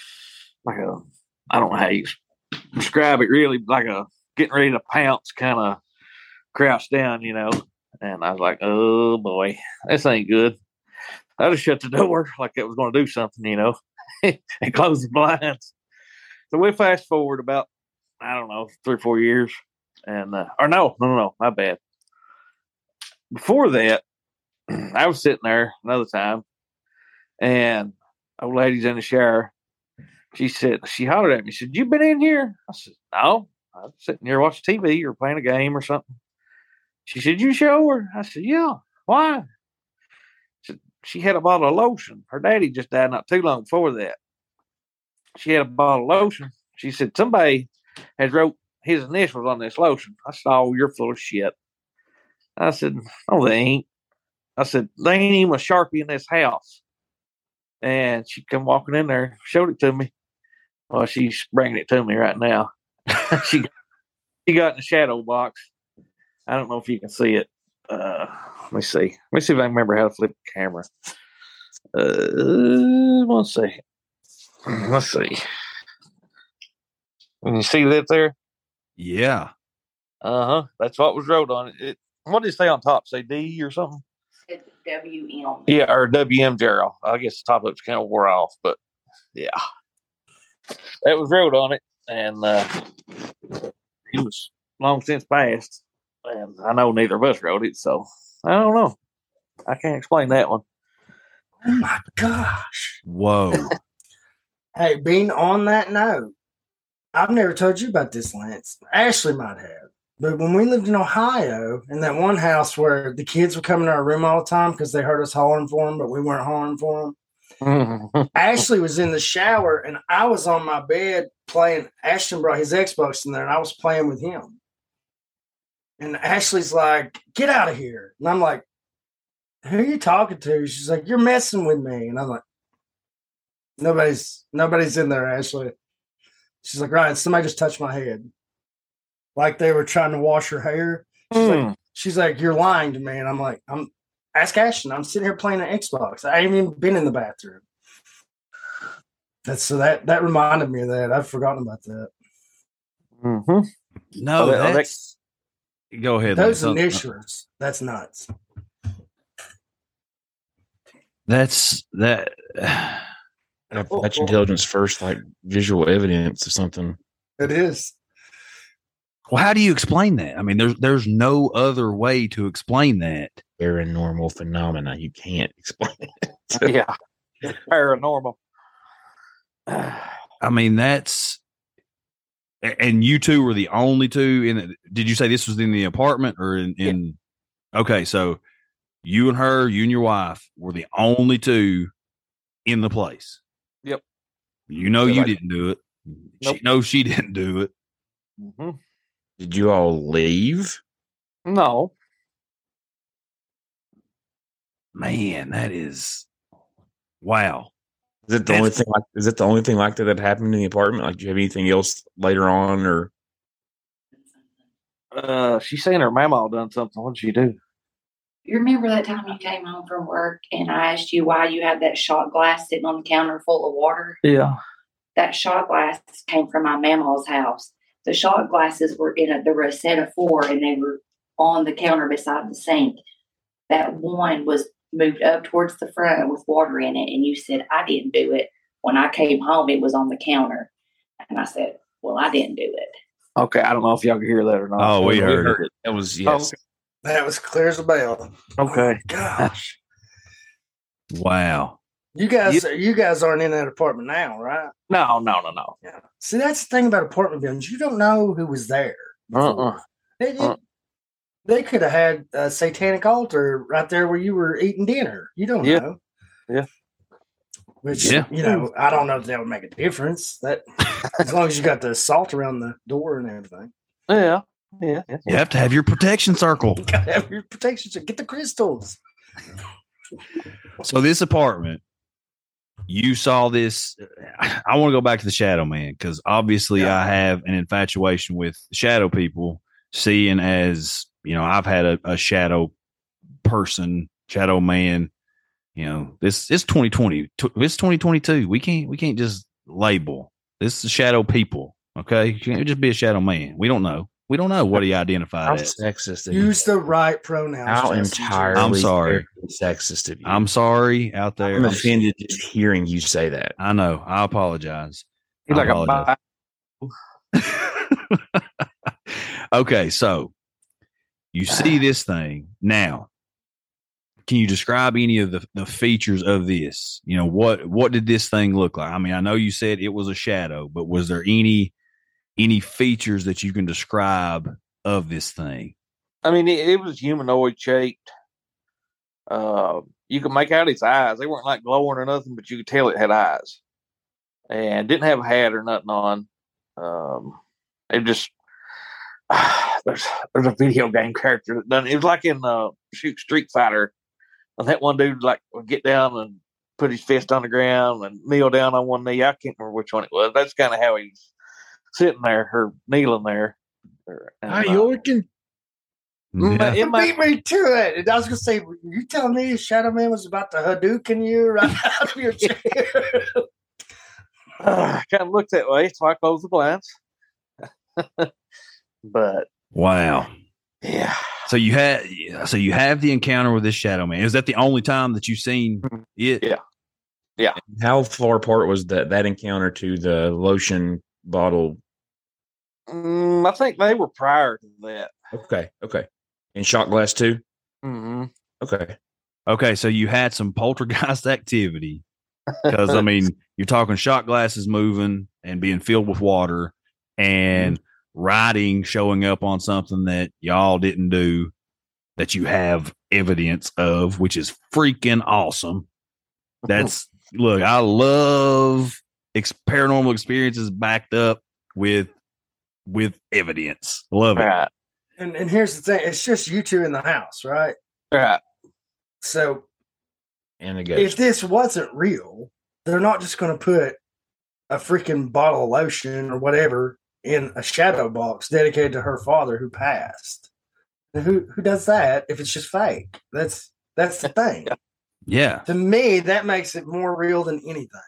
know how you describe it, really, like a getting ready to pounce, kind of crouched down, And I was like, oh boy, this ain't good. I just shut the door like it was going to do something, and close the blinds. So we fast forward about, 3 or 4 years. And, no, my bad. Before that, I was sitting there another time, and old lady's in the shower she hollered at me. She said, "You been in here?" I said, "No. I'm sitting here watching TV or playing a game or something." She said, "You show her?" I said, "Yeah. Why?" She had a bottle of lotion. Her daddy just died not too long before that. She had a bottle of lotion. She said, "Somebody has wrote his initials on this lotion." I said, "Oh, you're full of shit." I said, "No, they ain't." I said, "They ain't even a Sharpie in this house." And she come walking in there, showed it to me. Well, she's bringing it to me right now. she got in the shadow box. I don't know if you can see it. Let me see. Let me see if I can remember how to flip the camera. 1 second. Let's see. Can you see that there? Yeah. That's what was wrote on it. What did it say on top? Say D or something? It's WM. Yeah, or WM Gerald. I guess the top of it's kind of wore off, but yeah. That was wrote on it, and he was long since passed. And I know neither of us wrote it, so I don't know. I can't explain that one. Oh my gosh. Whoa. Hey, being on that note, I've never told you about this, Lance. Ashley might have. But when we lived in Ohio, in that one house where the kids would come in our room all the time because they heard us hollering for them, but we weren't hollering for them. Ashley was in the shower, and I was on my bed playing. Ashton brought his Xbox in there, and I was playing with him. And Ashley's like, "Get out of here." And I'm like, "Who are you talking to?" She's like, "You're messing with me." And I'm like, Nobody's in there, Ashley. She's like, "Right, somebody just touched my head." Like they were trying to wash her hair. She's like, "You're lying to me." And I'm like, ask Ashton. I'm sitting here playing an Xbox. I ain't even been in the bathroom. That reminded me of that. I've forgotten about that. Mm-hmm. No, that's go ahead. Those initials. That's nuts. That's that. That's intelligence first, like visual evidence of something. It is. Well, how do you explain that? I mean, there's no other way to explain that. Paranormal phenomena. You can't explain it. Yeah. Paranormal. I mean, that's, and you two were the only two in it. Did you say this was in the apartment or in yeah. Okay. So you and your wife were the only two in the place. Yep. You know, you didn't do it. Nope. She knows she didn't do it. Mm-hmm. Did you all leave? No. Man, that is wow. Is it the only thing like? Is it the only thing like that happened in the apartment? Like, do you have anything else later on, or? She's saying her mama done something. What did she do? You remember that time you came home from work and I asked you why you had that shot glass sitting on the counter full of water? Yeah. That shot glass came from my mama's house. The shot glasses were there were a set of 4 and they were on the counter beside the sink. That one was moved up towards the front with water in it. And you said, "I didn't do it." When I came home, it was on the counter. And I said, "Well, I didn't do it." Okay. I don't know if y'all could hear that or not. Oh, we heard it. It was, yes. Oh. That was clear as a bell. Okay. Oh, gosh. Wow. You guys aren't in that apartment now, right? No. Yeah. See, that's the thing about apartment buildings. You don't know who was there. They could have had a satanic altar right there where you were eating dinner. You don't know. Yeah. Which, I don't know if that would make a difference. That as long as you got the salt around the door and everything. Yeah. You have to have your protection circle. You gotta have your protection circle. Get the crystals. So this apartment, you saw this. I want to go back to the Shadow Man because obviously I have an infatuation with shadow people, seeing as, I've had a shadow person, shadow man. This is 2020. It's 2022. We can't just label. This is shadow people. Okay. You can't just be a shadow man. We don't know. We don't know what he identified as. Sexist. Use the right pronouns. How entirely I'm sorry. Sexist of you. I'm sorry out there. I'm offended just hearing you say that. I know. I apologize. He's like a Okay, so you see this thing now. can you describe any of the features of this? You know, what did this thing look like? I mean, I know you said it was a shadow, but was there any features that you can describe of this thing? I mean, it was humanoid shaped. You could make out its eyes. They weren't like glowing or nothing, but you could tell it had eyes, and didn't have a hat or nothing on. It just there's a video game character that done it. It was like in Street Fighter, and that one dude like would get down and put his fist on the ground and kneel down on one knee. I can't remember which one it was. That's kind of how he's sitting there or kneeling there. Yorkin. Yeah. It beat me to it. And I was gonna say, you telling me Shadow Man was about to Hadouken you right out of your chair? I kind of looked that way, so I closed the blinds. But Wow. yeah. So you have the encounter with this Shadow Man. Is that the only time that you've seen it? Yeah. How far apart was that encounter to the lotion bottle? I think they were prior to that. Okay. In Shot Glass 2? Mm-hmm. Okay. So you had some poltergeist activity because I mean you're talking shot glasses moving and being filled with water and writing showing up on something that y'all didn't do that you have evidence of, which is freaking awesome. That's look, I love paranormal experiences backed up with evidence. Love it. Right. And here's the thing: it's just you two in the house, right? Right. So, And a ghost. if this wasn't real, they're not just going to put a freaking bottle of lotion or whatever in a shadow box dedicated to her father who passed. Who does that if it's just fake? That's the thing. Yeah. To me, that makes it more real than anything.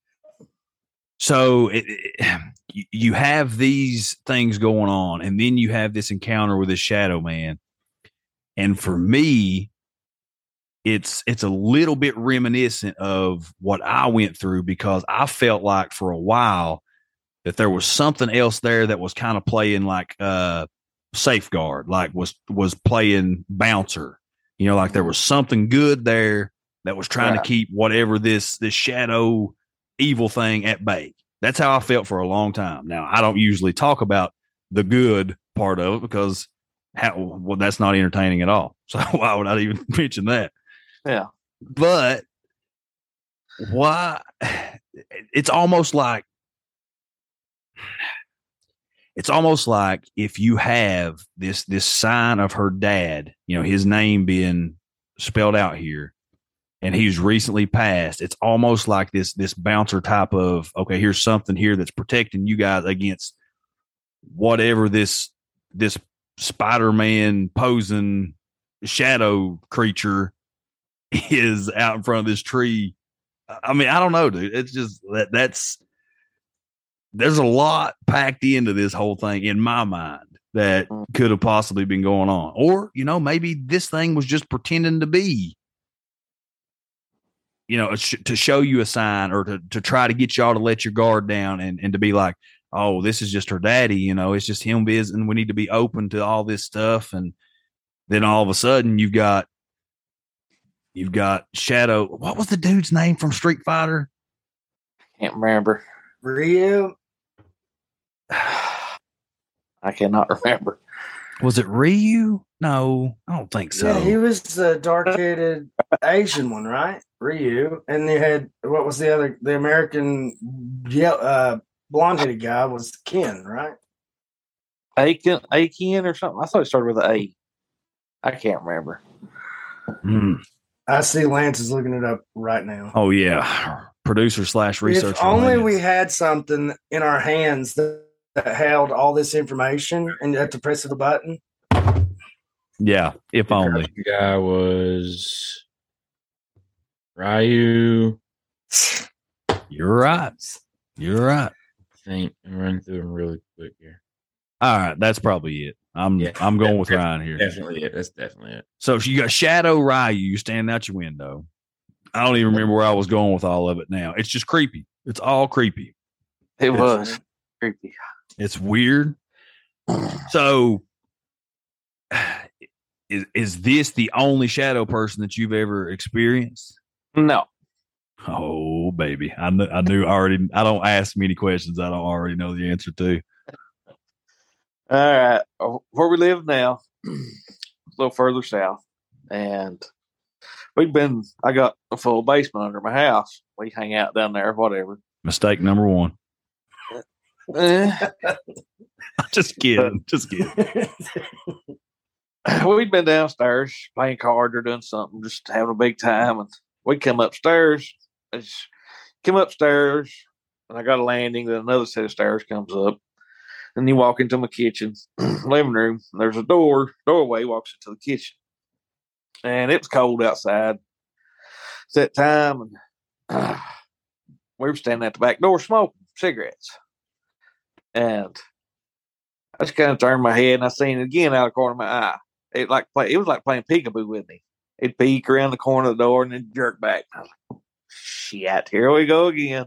So you have these things going on, and then you have this encounter with this Shadow Man. And for me, it's a little bit reminiscent of what I went through because I felt like for a while that there was something else there that was kind of playing like safeguard, like was playing bouncer. You know, like there was something good there that was trying to keep whatever this shadow evil thing at bay. That's how I felt for a long time. Now, I don't usually talk about the good part of it because that's not entertaining at all. So why would I even mention that? Yeah. But why? It's almost like if you have this sign of her dad, you know, his name being spelled out here, and he's recently passed. It's almost like this bouncer type of, okay, here's something here that's protecting you guys against whatever this Spider-Man posing shadow creature is out in front of this tree. I mean, I don't know, dude. It's just there's a lot packed into this whole thing in my mind that could have possibly been going on. Or, you know, maybe this thing was just pretending to be, you know, to show you a sign or to try to get y'all to let your guard down and to be like, oh, this is just her daddy. You know, it's just him visiting. We need to be open to all this stuff. And then all of a sudden you've got Shadow. What was the dude's name from Street Fighter? Can't remember. Ryu? I cannot remember. Was it Ryu? No, I don't think so. Yeah, he was the dark-headed Asian one, right? Ryu. And they had, what was the other? The American blonde-headed guy was Ken, right? Aiken or something. I thought it started with an A. I can't remember. I see Lance is looking it up right now. Oh, yeah. Producer / researcher. If only Lance. we had something in our hands that held all this information and you had to press the button. Yeah, if only. The guy was Ryu. You're right. I think I'm running through them really quick here. All right, that's probably it. I'm going with Ryan here. Definitely it. That's definitely it. So you got Shadow Ryu standing out your window. I don't even remember where I was going with all of it now. It's just creepy. It's all creepy. It was creepy. It's weird. So is this the only shadow person that you've ever experienced? No. Oh, baby. I knew already. I don't ask many questions I don't already know the answer to. All right. Where we live now, a little further south. And I got a full basement under my house. We hang out down there, whatever. Mistake number one. Just kidding. We'd been downstairs playing cards or doing something, just having a big time. And we come upstairs. And I got a landing. Then another set of stairs comes up. And you walk into my kitchen, living room. And there's a doorway walks into the kitchen. And it was cold outside. It's that time. And we were standing at the back door smoking cigarettes. And I just kind of turned my head and I seen it again out of the corner of my eye. It was like playing peekaboo with me. It'd peek around the corner of the door and then jerk back. I was like, shit, here we go again.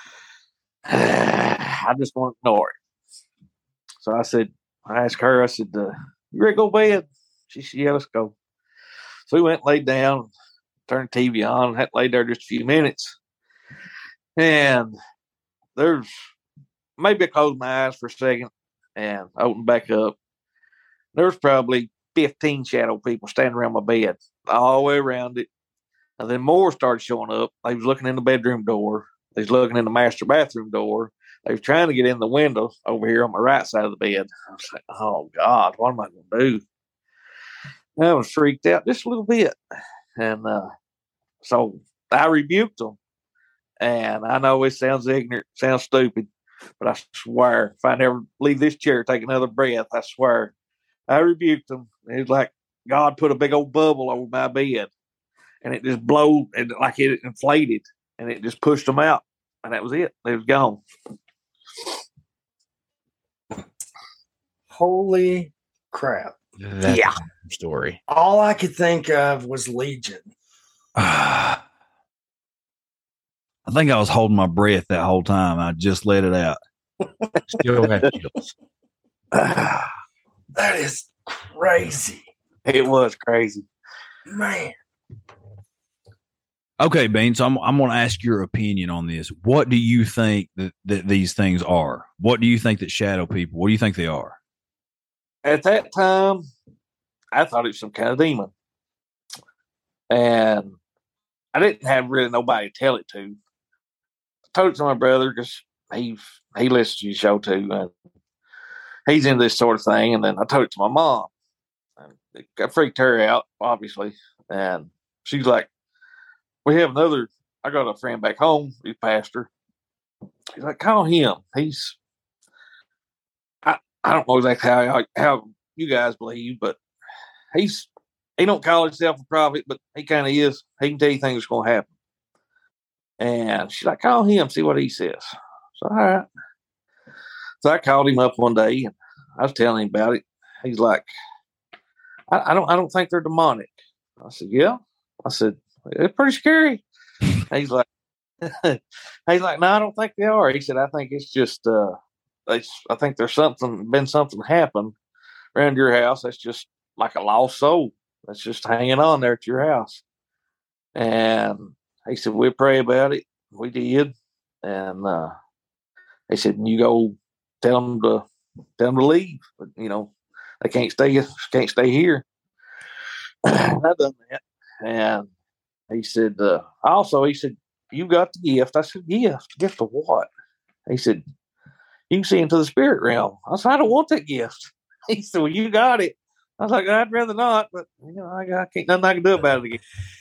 I just want to ignore it. So I asked her, I said, you ready to go to bed? She said, yeah, let's go. So we went and laid down, turned the TV on, and had laid there just a few minutes. And there's maybe I closed my eyes for a second and opened back up. There was probably 15 shadow people standing around my bed, all the way around it. And then more started showing up. They was looking in the bedroom door. They was looking in the master bathroom door. They was trying to get in the window over here on my right side of the bed. I was like, oh, God, what am I going to do? I was freaked out just a little bit. And so I rebuked them. And I know it sounds ignorant, sounds stupid, but I swear, if I never leave this chair, take another breath, I swear, I rebuked them. It was like God put a big old bubble over my bed, and it just blew, and like it inflated, and it just pushed them out, and that was it. They was gone. Holy crap! That's a story. All I could think of was Legion. I think I was holding my breath that whole time. I just let it out. Still have chills. That is crazy. It was crazy. Man. Okay, Bean. So I'm going to ask your opinion on this. What do you think that these things are? What do you think that shadow people, what do you think they are? At that time, I thought it was some kind of demon. And I didn't have really nobody to tell it to. I told it to my brother because he listens to your show too, and he's into this sort of thing. And then I told it to my mom. And it freaked her out, obviously. And she's like, I got a friend back home, he's a pastor. He's like, call him. I don't know exactly how you guys believe, but he don't call himself a prophet, but he kind of is. He can tell you things that's going to happen. And she's like, call him, see what he says. So, all right. So I called him up one day, and I was telling him about it. He's like, I don't think they're demonic. I said, yeah. I said, it's pretty scary. He's like, no, I don't think they are. He said, I think it's just, I think there's been something happened around your house. That's just like a lost soul that's just hanging on there at your house. And he said, we'll pray about it. We did. And he said, you go tell them to leave. But, they can't stay here. I done that. And he said, you got the gift. I said, gift of what? He said, you can see into the spirit realm. I said, I don't want that gift. He said, well, you got it. I was like, I'd rather not, but I can't, nothing I can do about it again.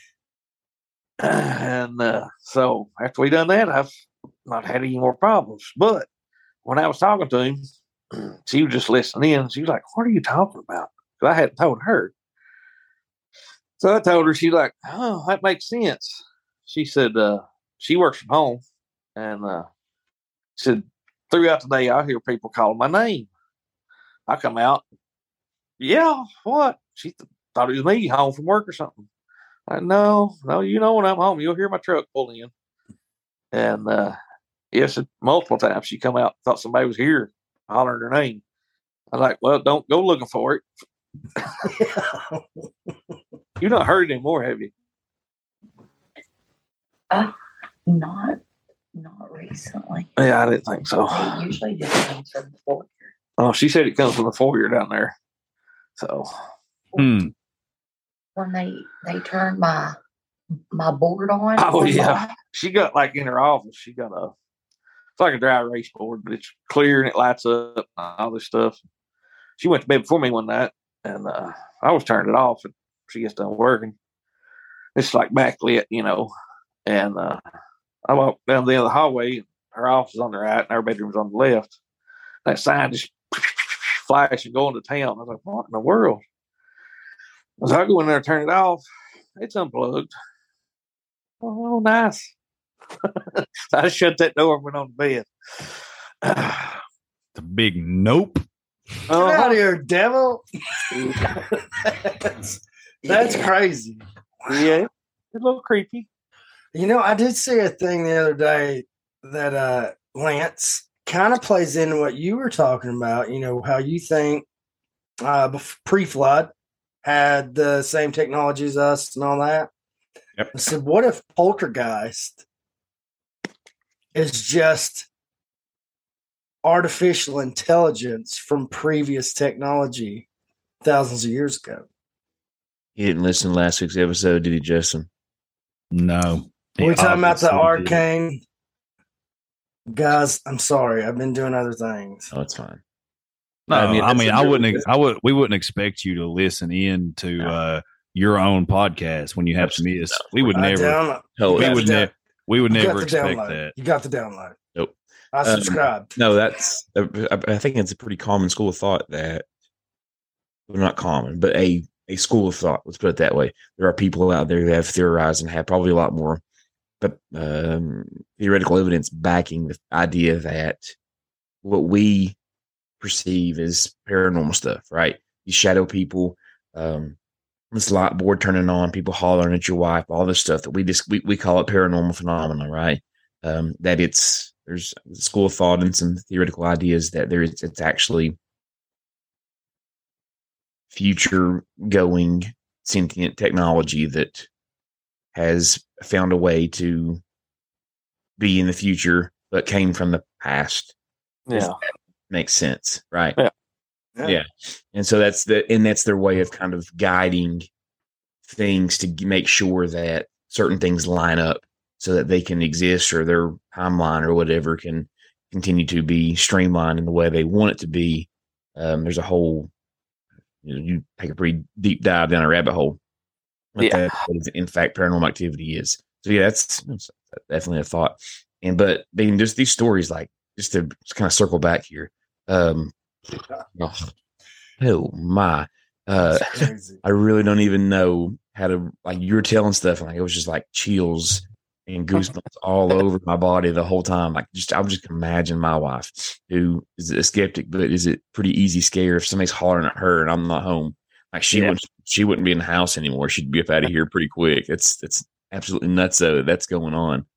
And so after we done that, I've not had any more problems. But when I was talking to him, she was just listening in. She was like, what are you talking about? Because I hadn't told her. So I told her, she's like, oh, that makes sense. She said, she works from home. And said, throughout the day, I hear people calling my name. I come out. Yeah, what? She thought it was me home from work or something. No, you know when I'm home, you'll hear my truck pull in. And yes, multiple times she come out, thought somebody was here, hollering her name. I'm like, well, don't go looking for it. You've not heard anymore, have you? Not recently. Yeah, I didn't think so. It usually just comes from the foyer. Oh, she said it comes from the foyer down there. So, When they turned my board on. oh yeah, she got like in her office. She got it's like a dry erase board, but it's clear and it lights up and all this stuff. She went to bed before me one night, and I was turning it off, and she gets done working. It's like backlit, and I walked down the end of the hallway. Her office is on the right, and our bedroom's on the left. That sign just flashed and going to town. I was like, what in the world? So I go in there and turn it off. It's unplugged. Oh, nice. So I just shut that door and went on to bed. The big nope. Get out of here, devil. That's crazy. Yeah, it's a little creepy. I did see a thing the other day that Lance kind of plays into what you were talking about. How you think pre-flood had the same technology as us and all that. Yep. I said, what if poltergeist is just artificial intelligence from previous technology thousands of years ago? He didn't listen to last week's episode, did he, Justin? No. We're talking about the arcane. Guys, I'm sorry. I've been doing other things. Oh, it's fine. No, we wouldn't expect you to listen in to your own podcast when you have to miss. We would never. We would never expect that. You got the download. Nope. I subscribed. No, I think it's a pretty common school of thought that, well, not common, but a school of thought. Let's put it that way. There are people out there who have theorized and have probably a lot more, but theoretical evidence backing the idea that what we perceive as paranormal stuff, right? These shadow people, this light board turning on, people hollering at your wife, all this stuff that we call it paranormal phenomena, right? That there's a school of thought and some theoretical ideas that it's actually future going sentient technology that has found a way to be in the future but came from the past. Yeah. Makes sense, right? Yeah. And so that's their way of kind of guiding things to make sure that certain things line up so that they can exist, or their timeline or whatever can continue to be streamlined in the way they want it to be. There's a whole, you take a pretty deep dive down a rabbit hole. That in fact, paranormal activity is. So yeah, that's definitely a thought. But being just these stories, like, just to kind of circle back here. Oh my. I really don't even know how to, like, you were telling stuff and like it was just like chills and goosebumps all over my body the whole time. Like, I would just imagine my wife, who is a skeptic, but is it pretty easy scare if somebody's hollering at her and I'm not home. Like, she wouldn't be in the house anymore. She'd be up out of here pretty quick. It's absolutely nuts though that's going on.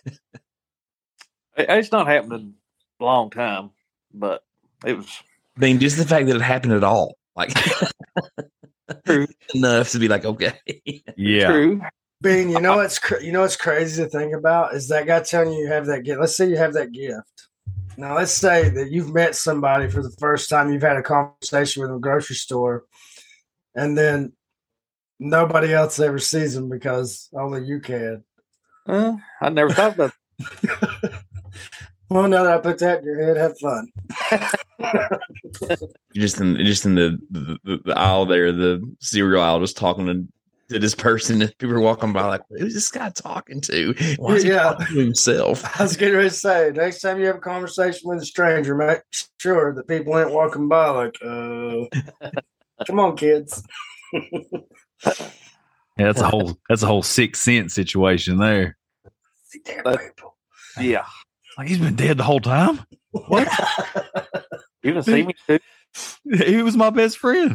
It's not happening a long time, but it was. I mean, just the fact that it happened at all, like, enough to be like, okay, yeah. True. Bean, what's crazy to think about is that guy telling you have that gift. Let's say you have that gift. Now, let's say that you've met somebody for the first time. You've had a conversation with them at a grocery store, and then nobody else ever sees them because only you can. I never thought about that. Well, now that I put that in your head, have fun. just in the aisle there, the cereal aisle, just talking to this person, and people are walking by like, who's this guy talking to? Why is he talking to himself? I was getting ready to say, next time you have a conversation with a stranger, make sure that people ain't walking by like, come on, kids. Yeah, that's a whole Sixth Sense situation there. Yeah. Like, he's been dead the whole time. What? You didn't see me too? He was my best friend.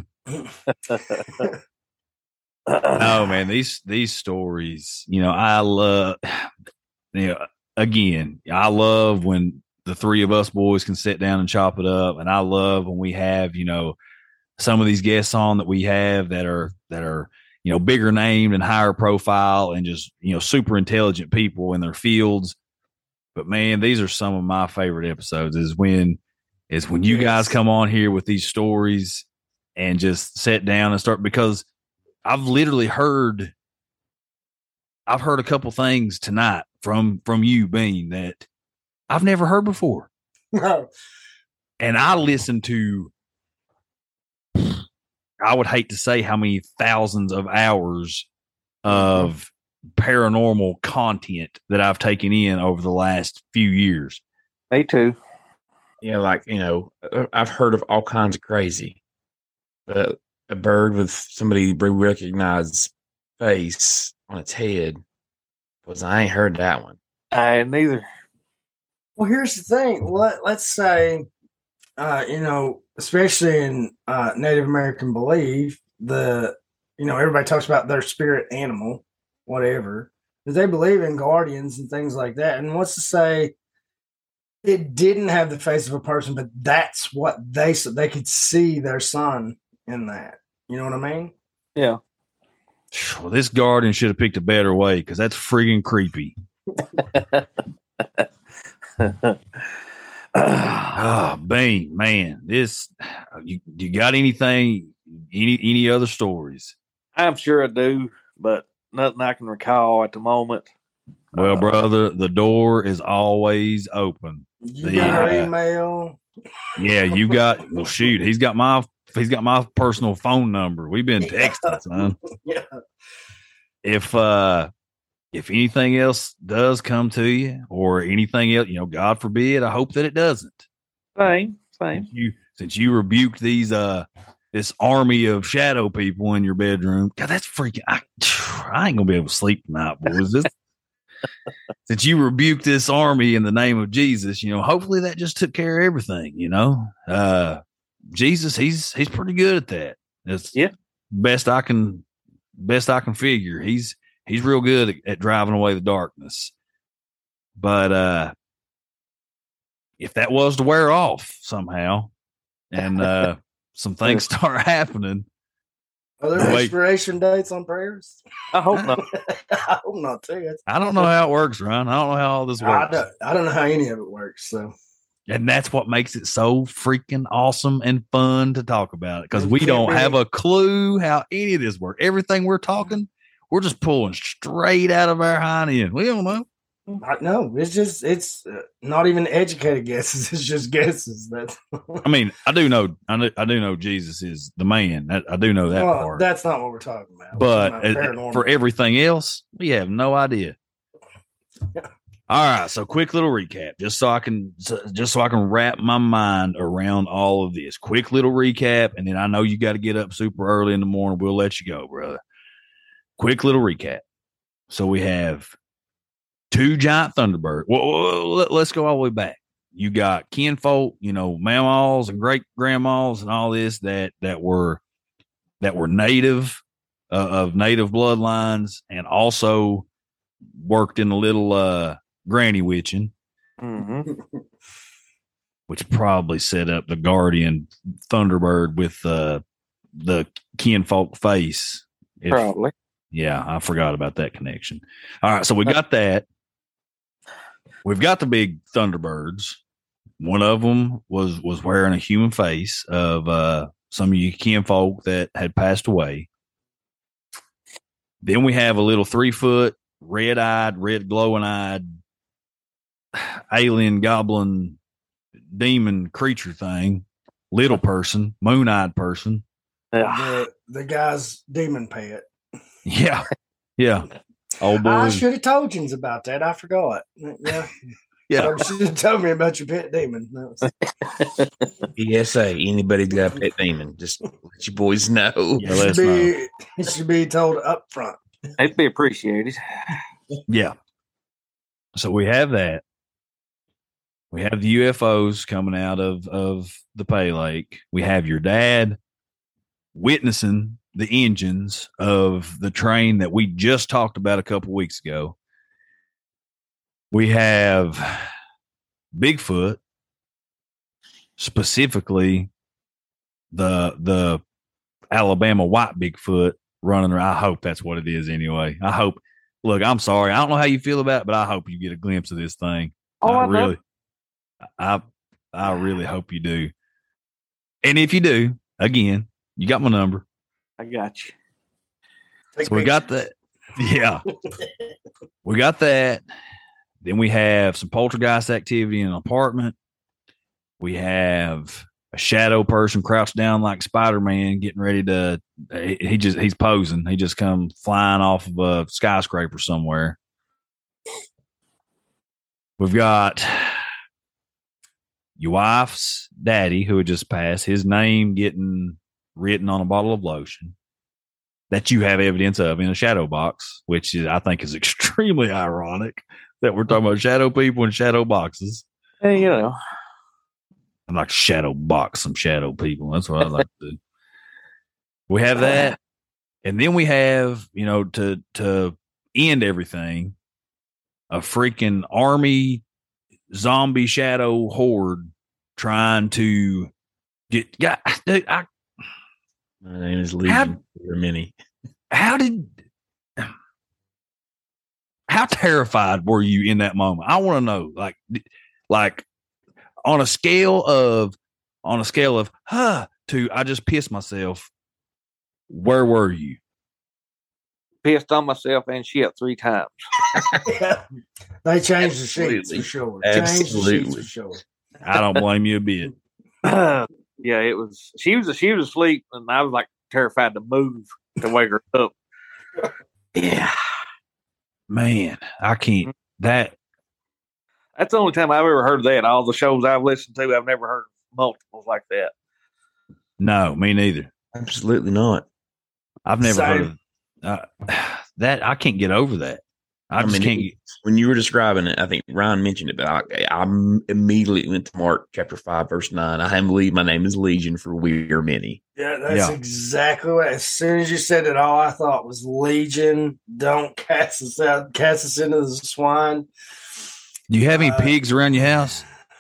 No, man, these stories, I love, again, I love when the three of us boys can sit down and chop it up. And I love when we have, some of these guests on that we have that are bigger named and higher profile and just super intelligent people in their fields. But man, these are some of my favorite episodes. Is when you guys come on here with these stories and just sit down and start, because I've literally heard a couple things tonight from you, Bean, that I've never heard before. And I listened to, I would hate to say how many thousands of hours of paranormal content that I've taken in over the last few years. Me too. Yeah, I've heard of all kinds of crazy. A bird with somebody recognized face on its head. I ain't heard that one. I ain't neither. Well, here's the thing. Let's say, especially in Native American belief, everybody talks about their spirit animal, whatever. But they believe in guardians and things like that. And what's to say it didn't have the face of a person, but that's what they could see their son in that. You know what I mean? Yeah. Well, this guardian should have picked a better way, because that's friggin' creepy. Bean, man, this you got anything? Any other stories? I'm sure I do, but nothing I can recall at the moment. Well, brother, the door is always open. You got our email. Yeah, you got. Well, shoot, he's got my personal phone number. We've been texting, son. Yeah. If anything else does come to you, or anything else, God forbid, I hope that it doesn't. Same. Since you rebuked these this army of shadow people in your bedroom, God, that's freaking. I ain't gonna be able to sleep tonight, boys. Since you rebuked this army in the name of Jesus, hopefully that just took care of everything. Jesus, he's pretty good at that. It's best I can figure. He's real good at driving away the darkness. But if that was to wear off somehow, and some things start happening, are there expiration dates on prayers? I hope not. I hope not too. I don't know how it works, Ron. I don't know how all this works. I don't know how any of it works. So. And that's what makes it so freaking awesome and fun to talk about it, because we don't have a clue how any of this works. Everything we're talking, we're just pulling straight out of our hind end. We don't know. No, it's not even educated guesses. It's just guesses. I mean, I do know Jesus is the man. I do know that part. That's not what we're talking about. But for everything else, we have no idea. All right, so quick little recap, just so I can wrap my mind around all of this. Quick little recap, and then I know you got to get up super early in the morning. We'll let you go, brother. Quick little recap. So we have 2 giant Thunderbirds. Well, let's go all the way back. You got kinfolk, mamaws and great grandmas and all this that were native of native bloodlines, and also worked in a little granny witching, which probably set up the guardian Thunderbird with the kinfolk face. Probably. Yeah, I forgot about that connection. All right, so we got that. We've got the big Thunderbirds. One of them was wearing a human face of some of you kinfolk that had passed away. Then we have a little 3-foot, red-eyed, red glowing-eyed alien goblin demon creature thing, little person, moon-eyed person. The guy's demon pet. Yeah. Oh boy. I should have told you about that. I forgot. Yeah. You should have told me about your pet demon. PSA, anybody's got a pet demon, just let you boys know. Yeah, it should be told up front. It'd be appreciated. Yeah. So we have that. We have the UFOs coming out of the Pay Lake. We have your dad witnessing the engines of the train that we just talked about a couple weeks ago. We have Bigfoot, specifically the Alabama white Bigfoot running around. I hope that's what it is anyway. I hope. Look, I'm sorry. I don't know how you feel about it, but I hope you get a glimpse of this thing. I really hope you do. And if you do, again, you got my number. I got you. So we got that. Yeah. We got that. Then we have some poltergeist activity in an apartment. We have a shadow person crouched down like Spider-Man getting ready to, he's posing. He just come flying off of a skyscraper somewhere. We've got your wife's daddy who had just passed, his name getting written on a bottle of lotion that you have evidence of in a shadow box, which is, I think is extremely ironic that we're talking about shadow people and shadow boxes. Hey, you know. I'm like shadow box some shadow people. That's what I like to do. We have that. And then we have, to end everything, a freaking army zombie shadow horde trying to get. My name is Legion. Many. How terrified were you in that moment? I want to know, like on a scale of to I just pissed myself. Where were you? Pissed on myself and shit 3 times. Yeah. They changed the sheets for sure. Absolutely. I don't blame you a bit. Yeah, it was. She was asleep, and I was like terrified to move to wake her up. Yeah, man, I can't. That's the only time I've ever heard that. All the shows I've listened to, I've never heard multiples like that. No, me neither. Absolutely not. I've never heard of that. I can't get over that. I just can't. When you were describing it, I think Ryan mentioned it, but I immediately went to Mark chapter 5, verse 9. I believe my name is Legion, for we are many. Yeah, that's exactly what. As soon as you said it, all I thought was Legion. Don't cast us out, cast us into the swine. Do you have any pigs around your house?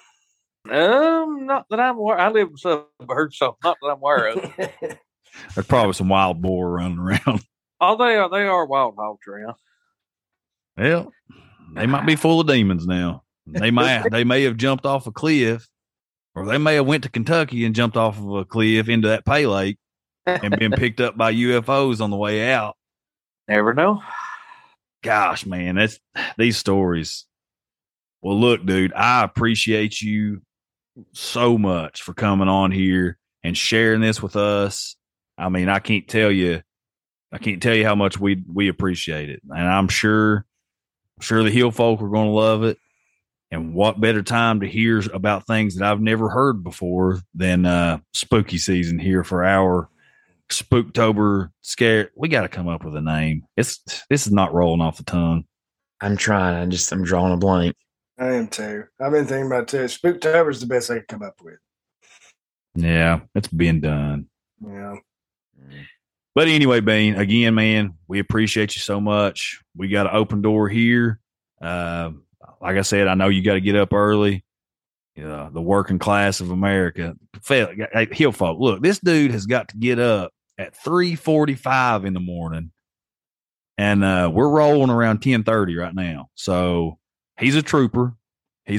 Not that I'm aware. I live in suburbs, so not that I'm aware of. There's probably some wild boar running around. Oh, they are wild hogs around. Well, they might be full of demons now. They may have jumped off a cliff, or they may have went to Kentucky and jumped off of a cliff into that pay lake and been picked up by UFOs on the way out. Never know. Gosh, man, that's these stories. Well, look, dude, I appreciate you so much for coming on here and sharing this with us. I mean, I can't tell you how much we appreciate it, and I'm sure the Hill folk are going to love it. And what better time to hear about things that I've never heard before than spooky season here for our Spooktober scare. We got to come up with a name. This is not rolling off the tongue. I'm trying. I'm drawing a blank. I am too. I've been thinking about it too. Spooktober is the best I can come up with. Yeah, it's been done. Yeah. But anyway, Bean, again, man, we appreciate you so much. We got an open door here. Like I said, I know you got to get up early. The working class of America. Hill folk, look, this dude has got to get up at 3:45 in the morning, and we're rolling around 10:30 right now. So he's a trooper. He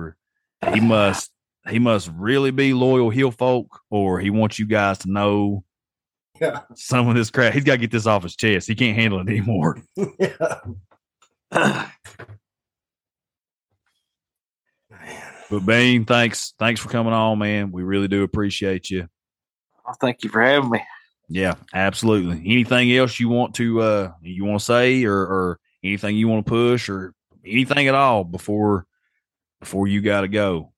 must really be loyal Hill folk, or he wants you guys to know some of this crap. He's got to get this off his chest. He can't handle it anymore. But Bean, thanks for coming on, man. We really do appreciate you. Oh, thank you for having me. Yeah, absolutely. Anything else you want to say, or anything you want to push, or anything at all before you got to go?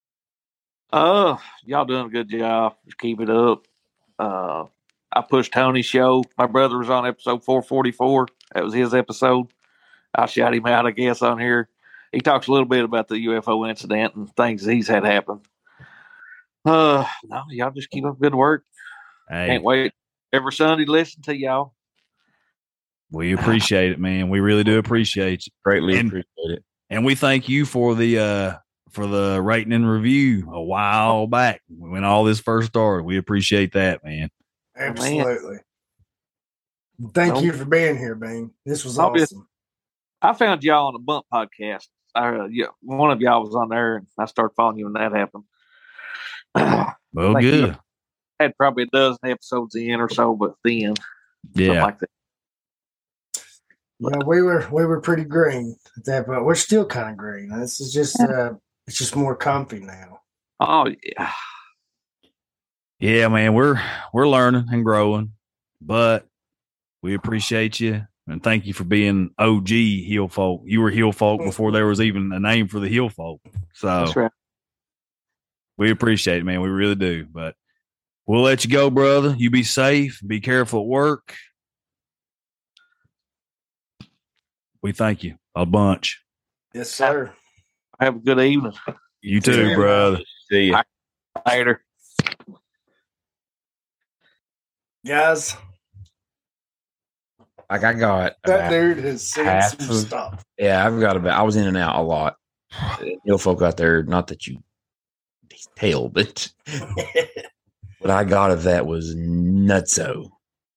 Y'all doing a good job. Just keep it up. I pushed Tony's show. My brother was on episode 444. That was his episode. I shot him out, I guess, on here. He talks a little bit about the UFO incident and things he's had happen. No, y'all just keep up good work. Hey. Can't wait every Sunday to listen to y'all. We appreciate it, man. We really do appreciate you. Greatly appreciate it. And we thank you for the rating and review a while back when all this first started. We appreciate that, man. Absolutely. Thank you for being here, Bing. This was awesome. I found y'all on the Bump podcast. One of y'all was on there, and I started following you when that happened. Well, good. Had probably a dozen episodes in or so, but then, yeah, like that. Yeah, we were pretty green at that point. We're still kind of green. This is just it's just more comfy now. Oh yeah, yeah, man. We're learning and growing, but we appreciate you and thank you for being OG Hill Folk. You were Hill Folk before there was even a name for the Hill Folk. So that's right. We appreciate it, man. We really do. But we'll let you go, brother. You be safe. Be careful at work. We thank you a bunch. Yes, sir. Have a good evening. You too, brother. See you later. Guys, like I got that dude has seen some stuff. Yeah, I was in and out a lot. Hill Folk out there, not that you tell, but what I got of that was nutso.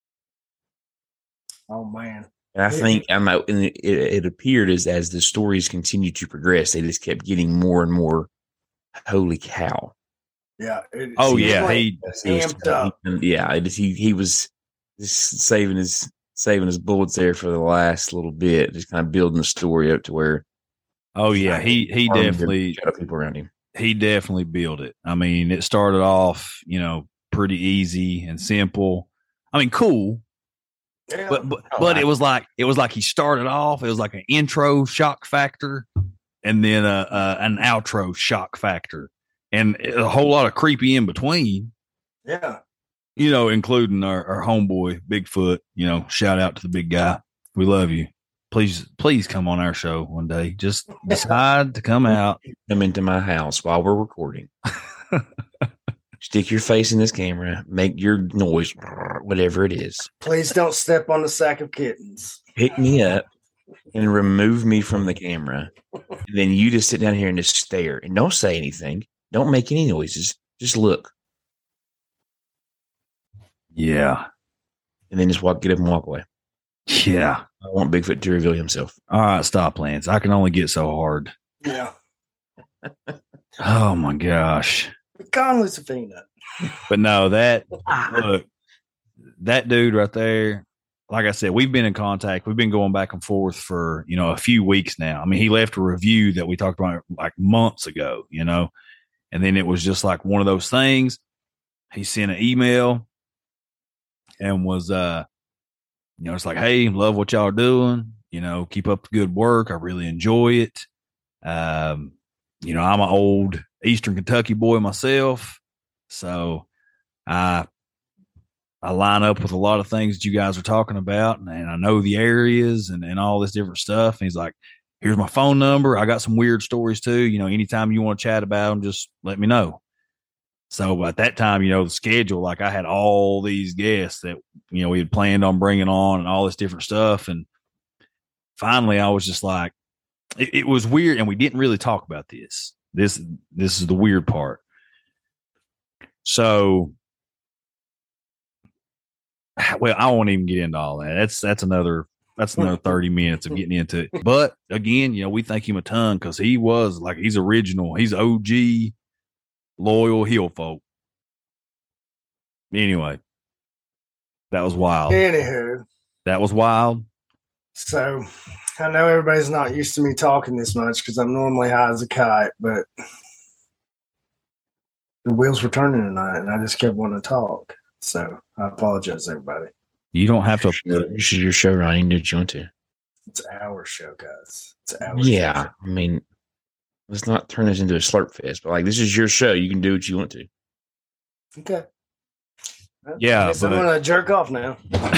Oh man. And I think it appeared as the stories continued to progress, they just kept getting more and more. Holy cow! Yeah. He amped up. He was just saving his bullets there for the last little bit, just kind of building the story up to where. Oh yeah, he definitely people around him. He definitely built it. I mean, it started off, pretty easy and simple. I mean, cool. Yeah. But it was like he started off. It was like an intro shock factor, and then an outro shock factor, and a whole lot of creepy in between. Yeah, including our homeboy Bigfoot. Shout out to the big guy. We love you. Please come on our show one day. Just decide to come out. Come into my house while we're recording. Stick your face in this camera. Make your noise, whatever it is. Please don't step on the sack of kittens. Pick me up and remove me from the camera. And then you just sit down here and just stare. And don't say anything. Don't make any noises. Just look. Yeah. And then just get up and walk away. Yeah. I want Bigfoot to reveal himself. All right, stop, Lance. I can only get so hard. Yeah. Oh, my gosh. Con Lucifina. But no, that dude right there, like I said, we've been in contact. We've been going back and forth for, a few weeks now. I mean, he left a review that we talked about like months ago, and then it was just like one of those things. He sent an email and was, it's like, hey, love what y'all are doing. Keep up the good work. I really enjoy it. I'm an old Eastern Kentucky boy myself. So I line up with a lot of things that you guys are talking about, and I know the areas and all this different stuff. And he's like, here's my phone number. I got some weird stories too. Anytime you want to chat about them, just let me know. So at that time, the schedule, like I had all these guests that, we had planned on bringing on and all this different stuff. And finally I was just like, it was weird. And we didn't really talk about this. This is the weird part. So, well, I won't even get into all that. That's another 30 minutes of getting into it. But again, we thank him a ton because he's original. He's OG loyal Hill Folk. Anyway, that was wild. Anywho, that was wild. So I know everybody's not used to me talking this much because I'm normally high as a kite, but the wheels were turning tonight and I just kept wanting to talk. So I apologize, everybody. You don't have to. This is your show, Ronnie. Do what you want to. It's our show, guys. It's our show. I mean, let's not turn this into a slurp fest, but this is your show. You can do what you want to. Okay. Well, yeah. I'm going to jerk off now.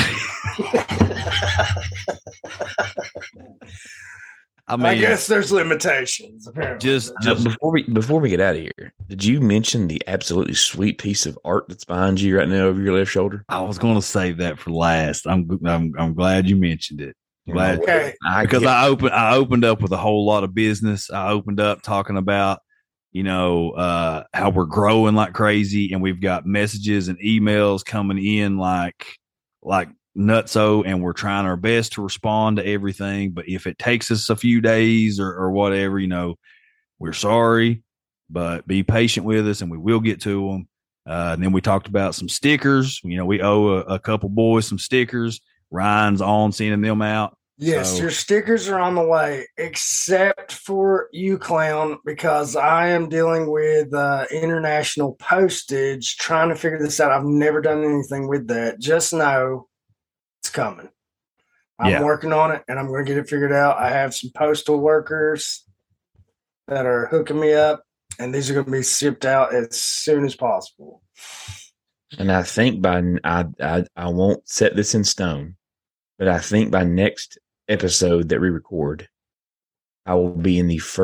I guess there's limitations. Apparently, just before we get out of here, did you mention the absolutely sweet piece of art that's behind you right now over your left shoulder? I was going to save that for last. I'm glad you mentioned it. Glad because I opened up with a whole lot of business. I opened up talking about how we're growing like crazy, and we've got messages and emails coming in like nutso, and we're trying our best to respond to everything. But if it takes us a few days or whatever, we're sorry, but be patient with us and we will get to them. And then we talked about some stickers. We owe a couple boys some stickers. Ryan's on sending them out. Yes, your stickers are on the way, except for you, Clown, because I am dealing with international postage, trying to figure this out. I've never done anything with that. Just know it's coming. I'm working on it, and I'm going to get it figured out. I have some postal workers that are hooking me up, and these are going to be shipped out as soon as possible. And I think I won't set this in stone, but I think by next episode that we record, I will be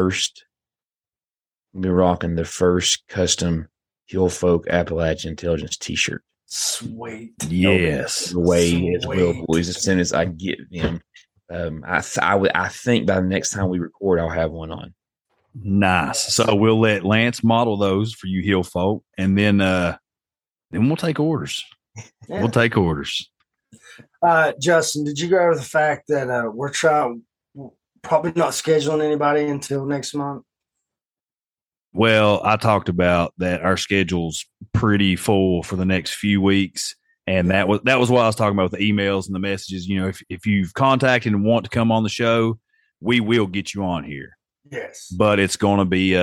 rocking the first custom Hill Folk Appalachian Intelligence t-shirt. Sweet. Yes. The way as well, boys. As soon as I get them, I think by the next time we record, I'll have one on. Nice. So we'll let Lance model those for you Hill Folk, and then we'll take orders. Yeah. We'll take orders. Justin, did you go over the fact that we're probably not scheduling anybody until next month? Well, I talked about that our schedule's pretty full for the next few weeks, and that was what I was talking about with the emails and the messages. If you've contacted and want to come on the show, we will get you on here. Yes, but it's going to be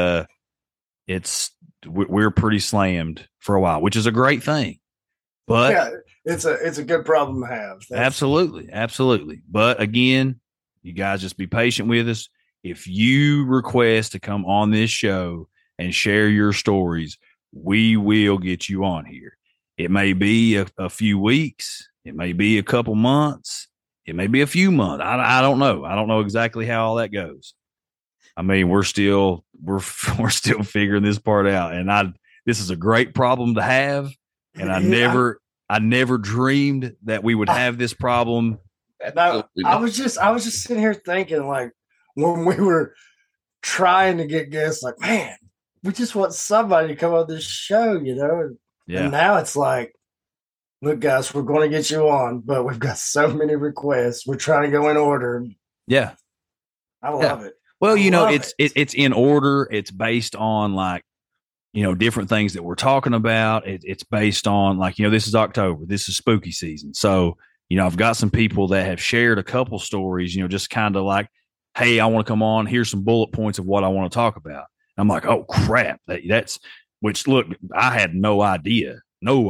we're pretty slammed for a while, which is a great thing. But yeah, it's a good problem to have. Absolutely. But again, you guys just be patient with us. If you request to come on this show and share your stories, we will get you on here. It may be a few weeks. It may be a couple months. It may be a few months. I don't know. I don't know exactly how all that goes. I mean, we're still figuring this part out, and this is a great problem to have. And I never dreamed that we would have this problem. I was just sitting here thinking, like, when we were trying to get guests, like, man, we just want somebody to come on this show, Yeah. And now it's like, look, guys, we're going to get you on, but we've got so many requests. We're trying to go in order. Yeah. I love it. Well, it's in order. It's based on different things that we're talking about. It's based on this is October. This is spooky season. So, I've got some people that have shared a couple stories, just kind of like, hey, I want to come on. Here's some bullet points of what I want to talk about. I'm like, oh crap. Look, I had no idea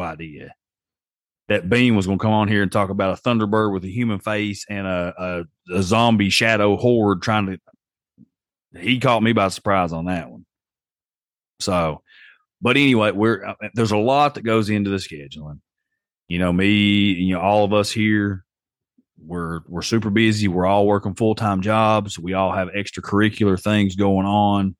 that Bean was going to come on here and talk about a Thunderbird with a human face and a zombie shadow horde he caught me by surprise on that one. So, but anyway, there's a lot that goes into the scheduling. Me, all of us here, we're super busy. We're all working full-time jobs. We all have extracurricular things going on.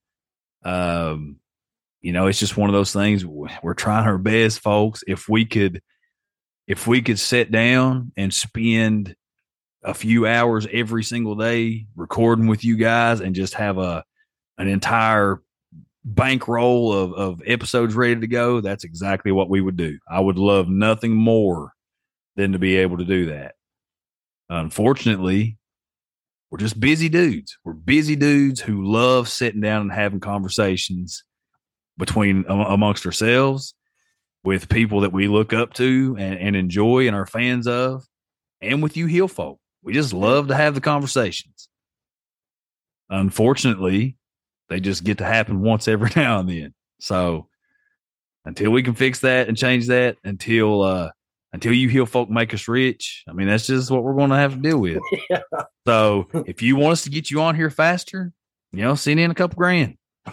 It's just one of those things. We're trying our best, folks. If we could sit down and spend a few hours every single day recording with you guys and just have an entire bankroll of episodes ready to go, that's exactly what we would do. I would love nothing more than to be able to do that. Unfortunately, we're just busy dudes. We're busy dudes who love sitting down and having conversations amongst ourselves with people that we look up to and enjoy and are fans of, and with you Hill Folk. We just love to have the conversations. Unfortunately, they just get to happen once every now and then. So until we can fix that and change that, until you Hill Folk make us rich, I mean, that's just what we're going to have to deal with. Yeah. So if you want us to get you on here faster, send in a couple grand.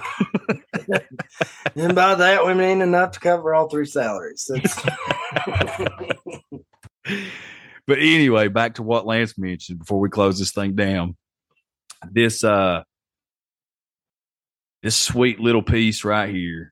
And by that, we mean enough to cover all three salaries. But anyway, back to what Lance mentioned before we close this thing down. This sweet little piece right here.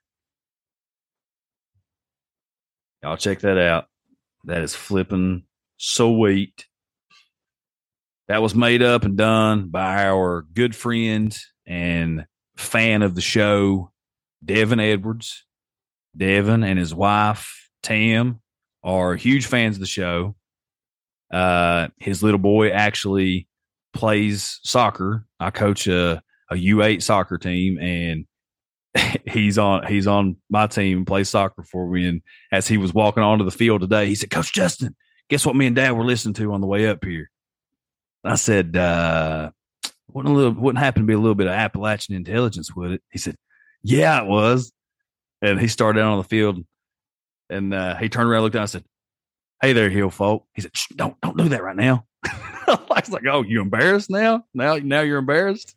Y'all check that out. That is flipping sweet. That was made up and done by our good friend and fan of the show, Devin Edwards. Devin and his wife, Tam, are huge fans of the show. His little boy actually plays soccer. I coach a U8 soccer team, and he's on my team and plays soccer for me. And as he was walking onto the field today, he said, "Coach Justin, guess what me and Dad were listening to on the way up here?" And I said, wouldn't happen to be a little bit of Appalachian intelligence, would it? He said, "Yeah, it was." And he started out on the field, and he turned around, looked down, and said, "Hey there, Hill folk." He said, don't do that right now." I was like, "Oh, you embarrassed now? Now you're embarrassed?"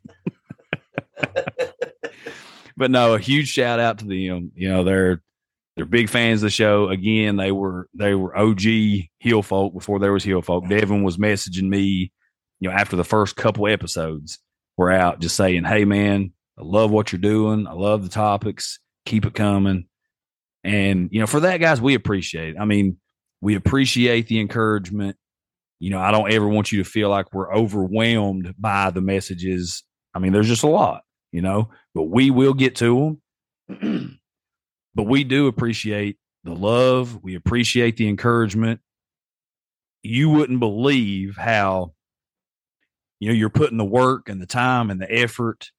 But no, a huge shout out to them. You know, they're big fans of the show. Again, they were OG Hill folk before there was Hill folk. Devin was messaging me, you know, after the first couple episodes were out, just saying, "Hey man, I love what you're doing. I love the topics. Keep it coming." And, you know, for that, guys, we appreciate it. I mean, we appreciate the encouragement. You know, I don't ever want you to feel like we're overwhelmed by the messages. I mean, there's just a lot, you know, but we will get to them. But we do appreciate the love. We appreciate the encouragement. You wouldn't believe how, you know, you're putting the work and the time and the effort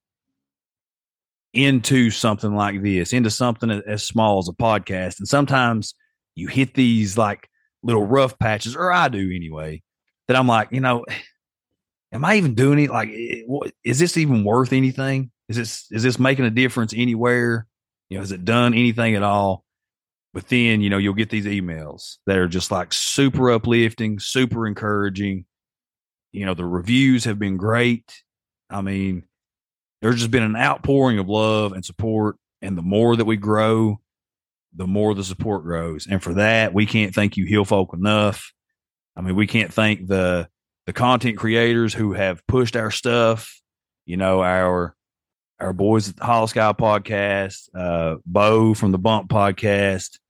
into something like this, into something as small as a podcast. And sometimes you hit these like little rough patches, or I do anyway, that I'm like, you know, am I even doing it? Like, is this even worth anything? Is this making a difference anywhere? You know, has it done anything at all? But then, you know, you'll get these emails that are just like super uplifting, super encouraging. You know, the reviews have been great. I mean, there's just been an outpouring of love and support. And the more that we grow, the more the support grows. And for that, we can't thank you, Hill folk, enough. I mean, we can't thank the content creators who have pushed our stuff. You know, our boys at the Hollow Sky podcast, Bo from the Bump podcast,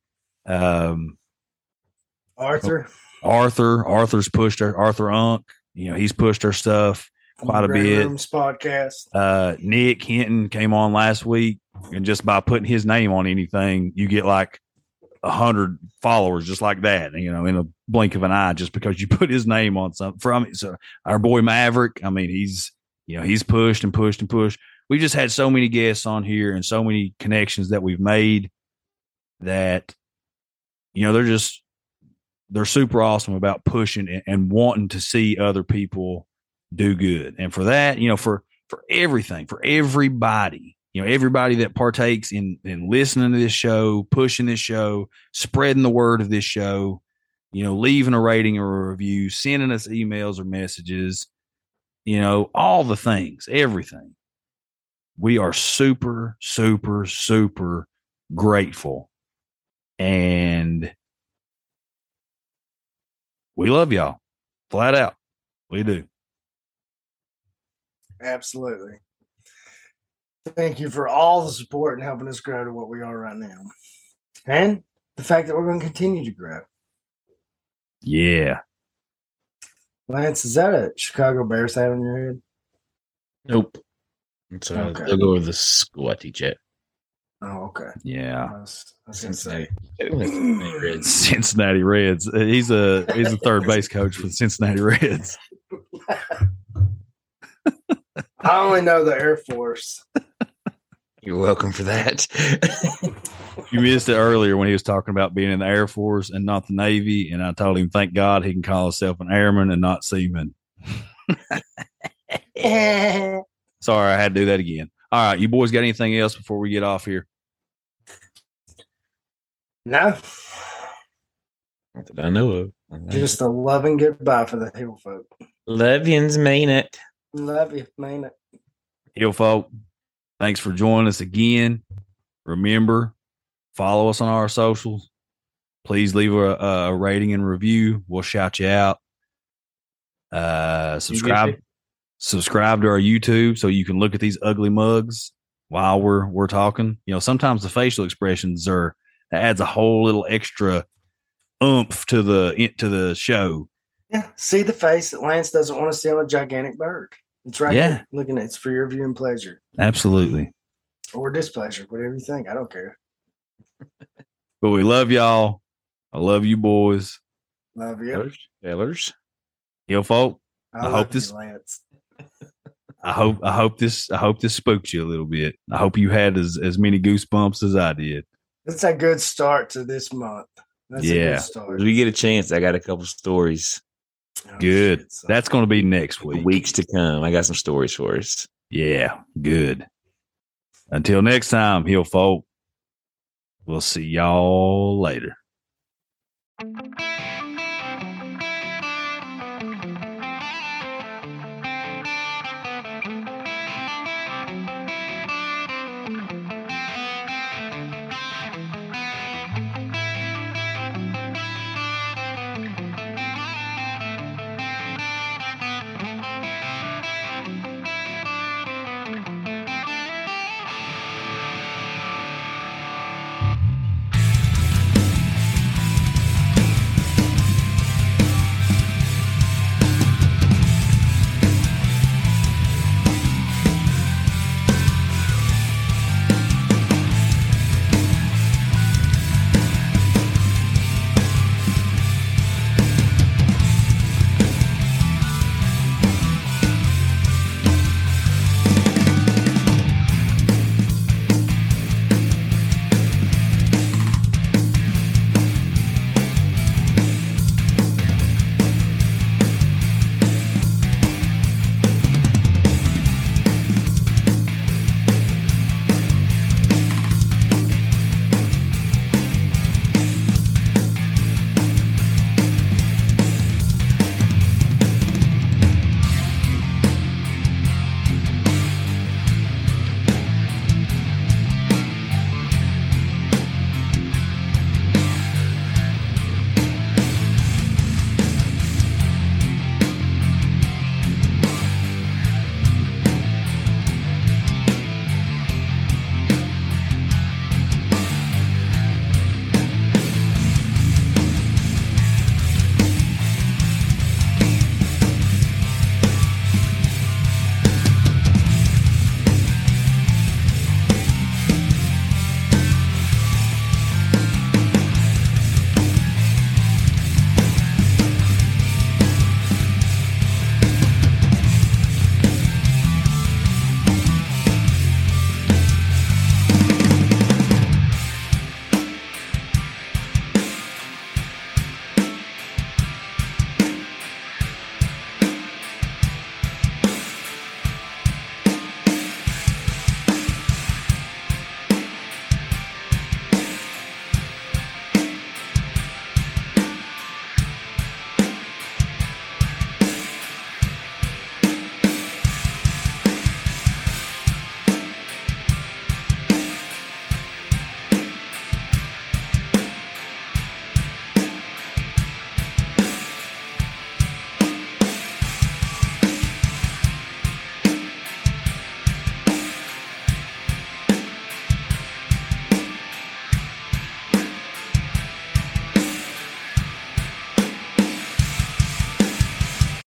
Arthur's pushed Arthur Unk. You know, he's pushed our stuff quite a bit. Rooms podcast. Nick Hinton came on last week, and just by putting his name on anything, you get like 100 followers just like that, you know, in a blink of an eye, just because you put his name on something from it. So our boy Maverick, I mean, he's pushed and pushed and pushed. We just had so many guests on here and so many connections that we've made that, you know, they're super awesome about pushing and wanting to see other people do good. And for that, you know, for everything, for everybody, you know, everybody that partakes in listening to this show, pushing this show, spreading the word of this show, you know, leaving a rating or a review, sending us emails or messages, you know, all the things, everything. We are super, super, super grateful. And we love y'all flat out. We do. Absolutely. Thank you for all the support and helping us grow to what we are right now. And the fact that we're going to continue to grow. Yeah. Lance, is that a Chicago Bears hat on your head? Nope. It's a logo of the school I teach at. Oh, okay. Yeah. I was Cincinnati. Reds. Cincinnati Reds. He's a third base coach for the Cincinnati Reds. I only know the Air Force. You're welcome for that. You missed it earlier when he was talking about being in the Air Force and not the Navy, and I told him, thank God he can call himself an airman and not seaman. Sorry, I had to do that again. All right, you boys got anything else before we get off here? No. Not that I know of. Just a loving goodbye for the Hill folk. Love yous, mean it. Love you, mean it. Hill folk, thanks for joining us again. Remember, follow us on our socials. Please leave a rating and review. We'll shout you out. Subscribe to our YouTube so you can look at these ugly mugs while we're talking. You know, sometimes the facial expressions adds a whole little extra oomph to the show. Yeah, see the face that Lance doesn't want to see on a gigantic bird. It's right here. Looking at it's for your viewing pleasure. Absolutely. or displeasure, whatever you think. I don't care. But we love y'all. I love you, boys. Love you. Taylors. Hill folk. I hope this. Lance. I hope this spooked you a little bit. I hope you had as many goosebumps as I did. That's a good start to this month. That's a good start. If we get a chance, I got a couple stories. Good. That's going to be next week. Weeks to come. I got some stories for us. Yeah, good. Until next time, Hill folk. We'll see y'all later.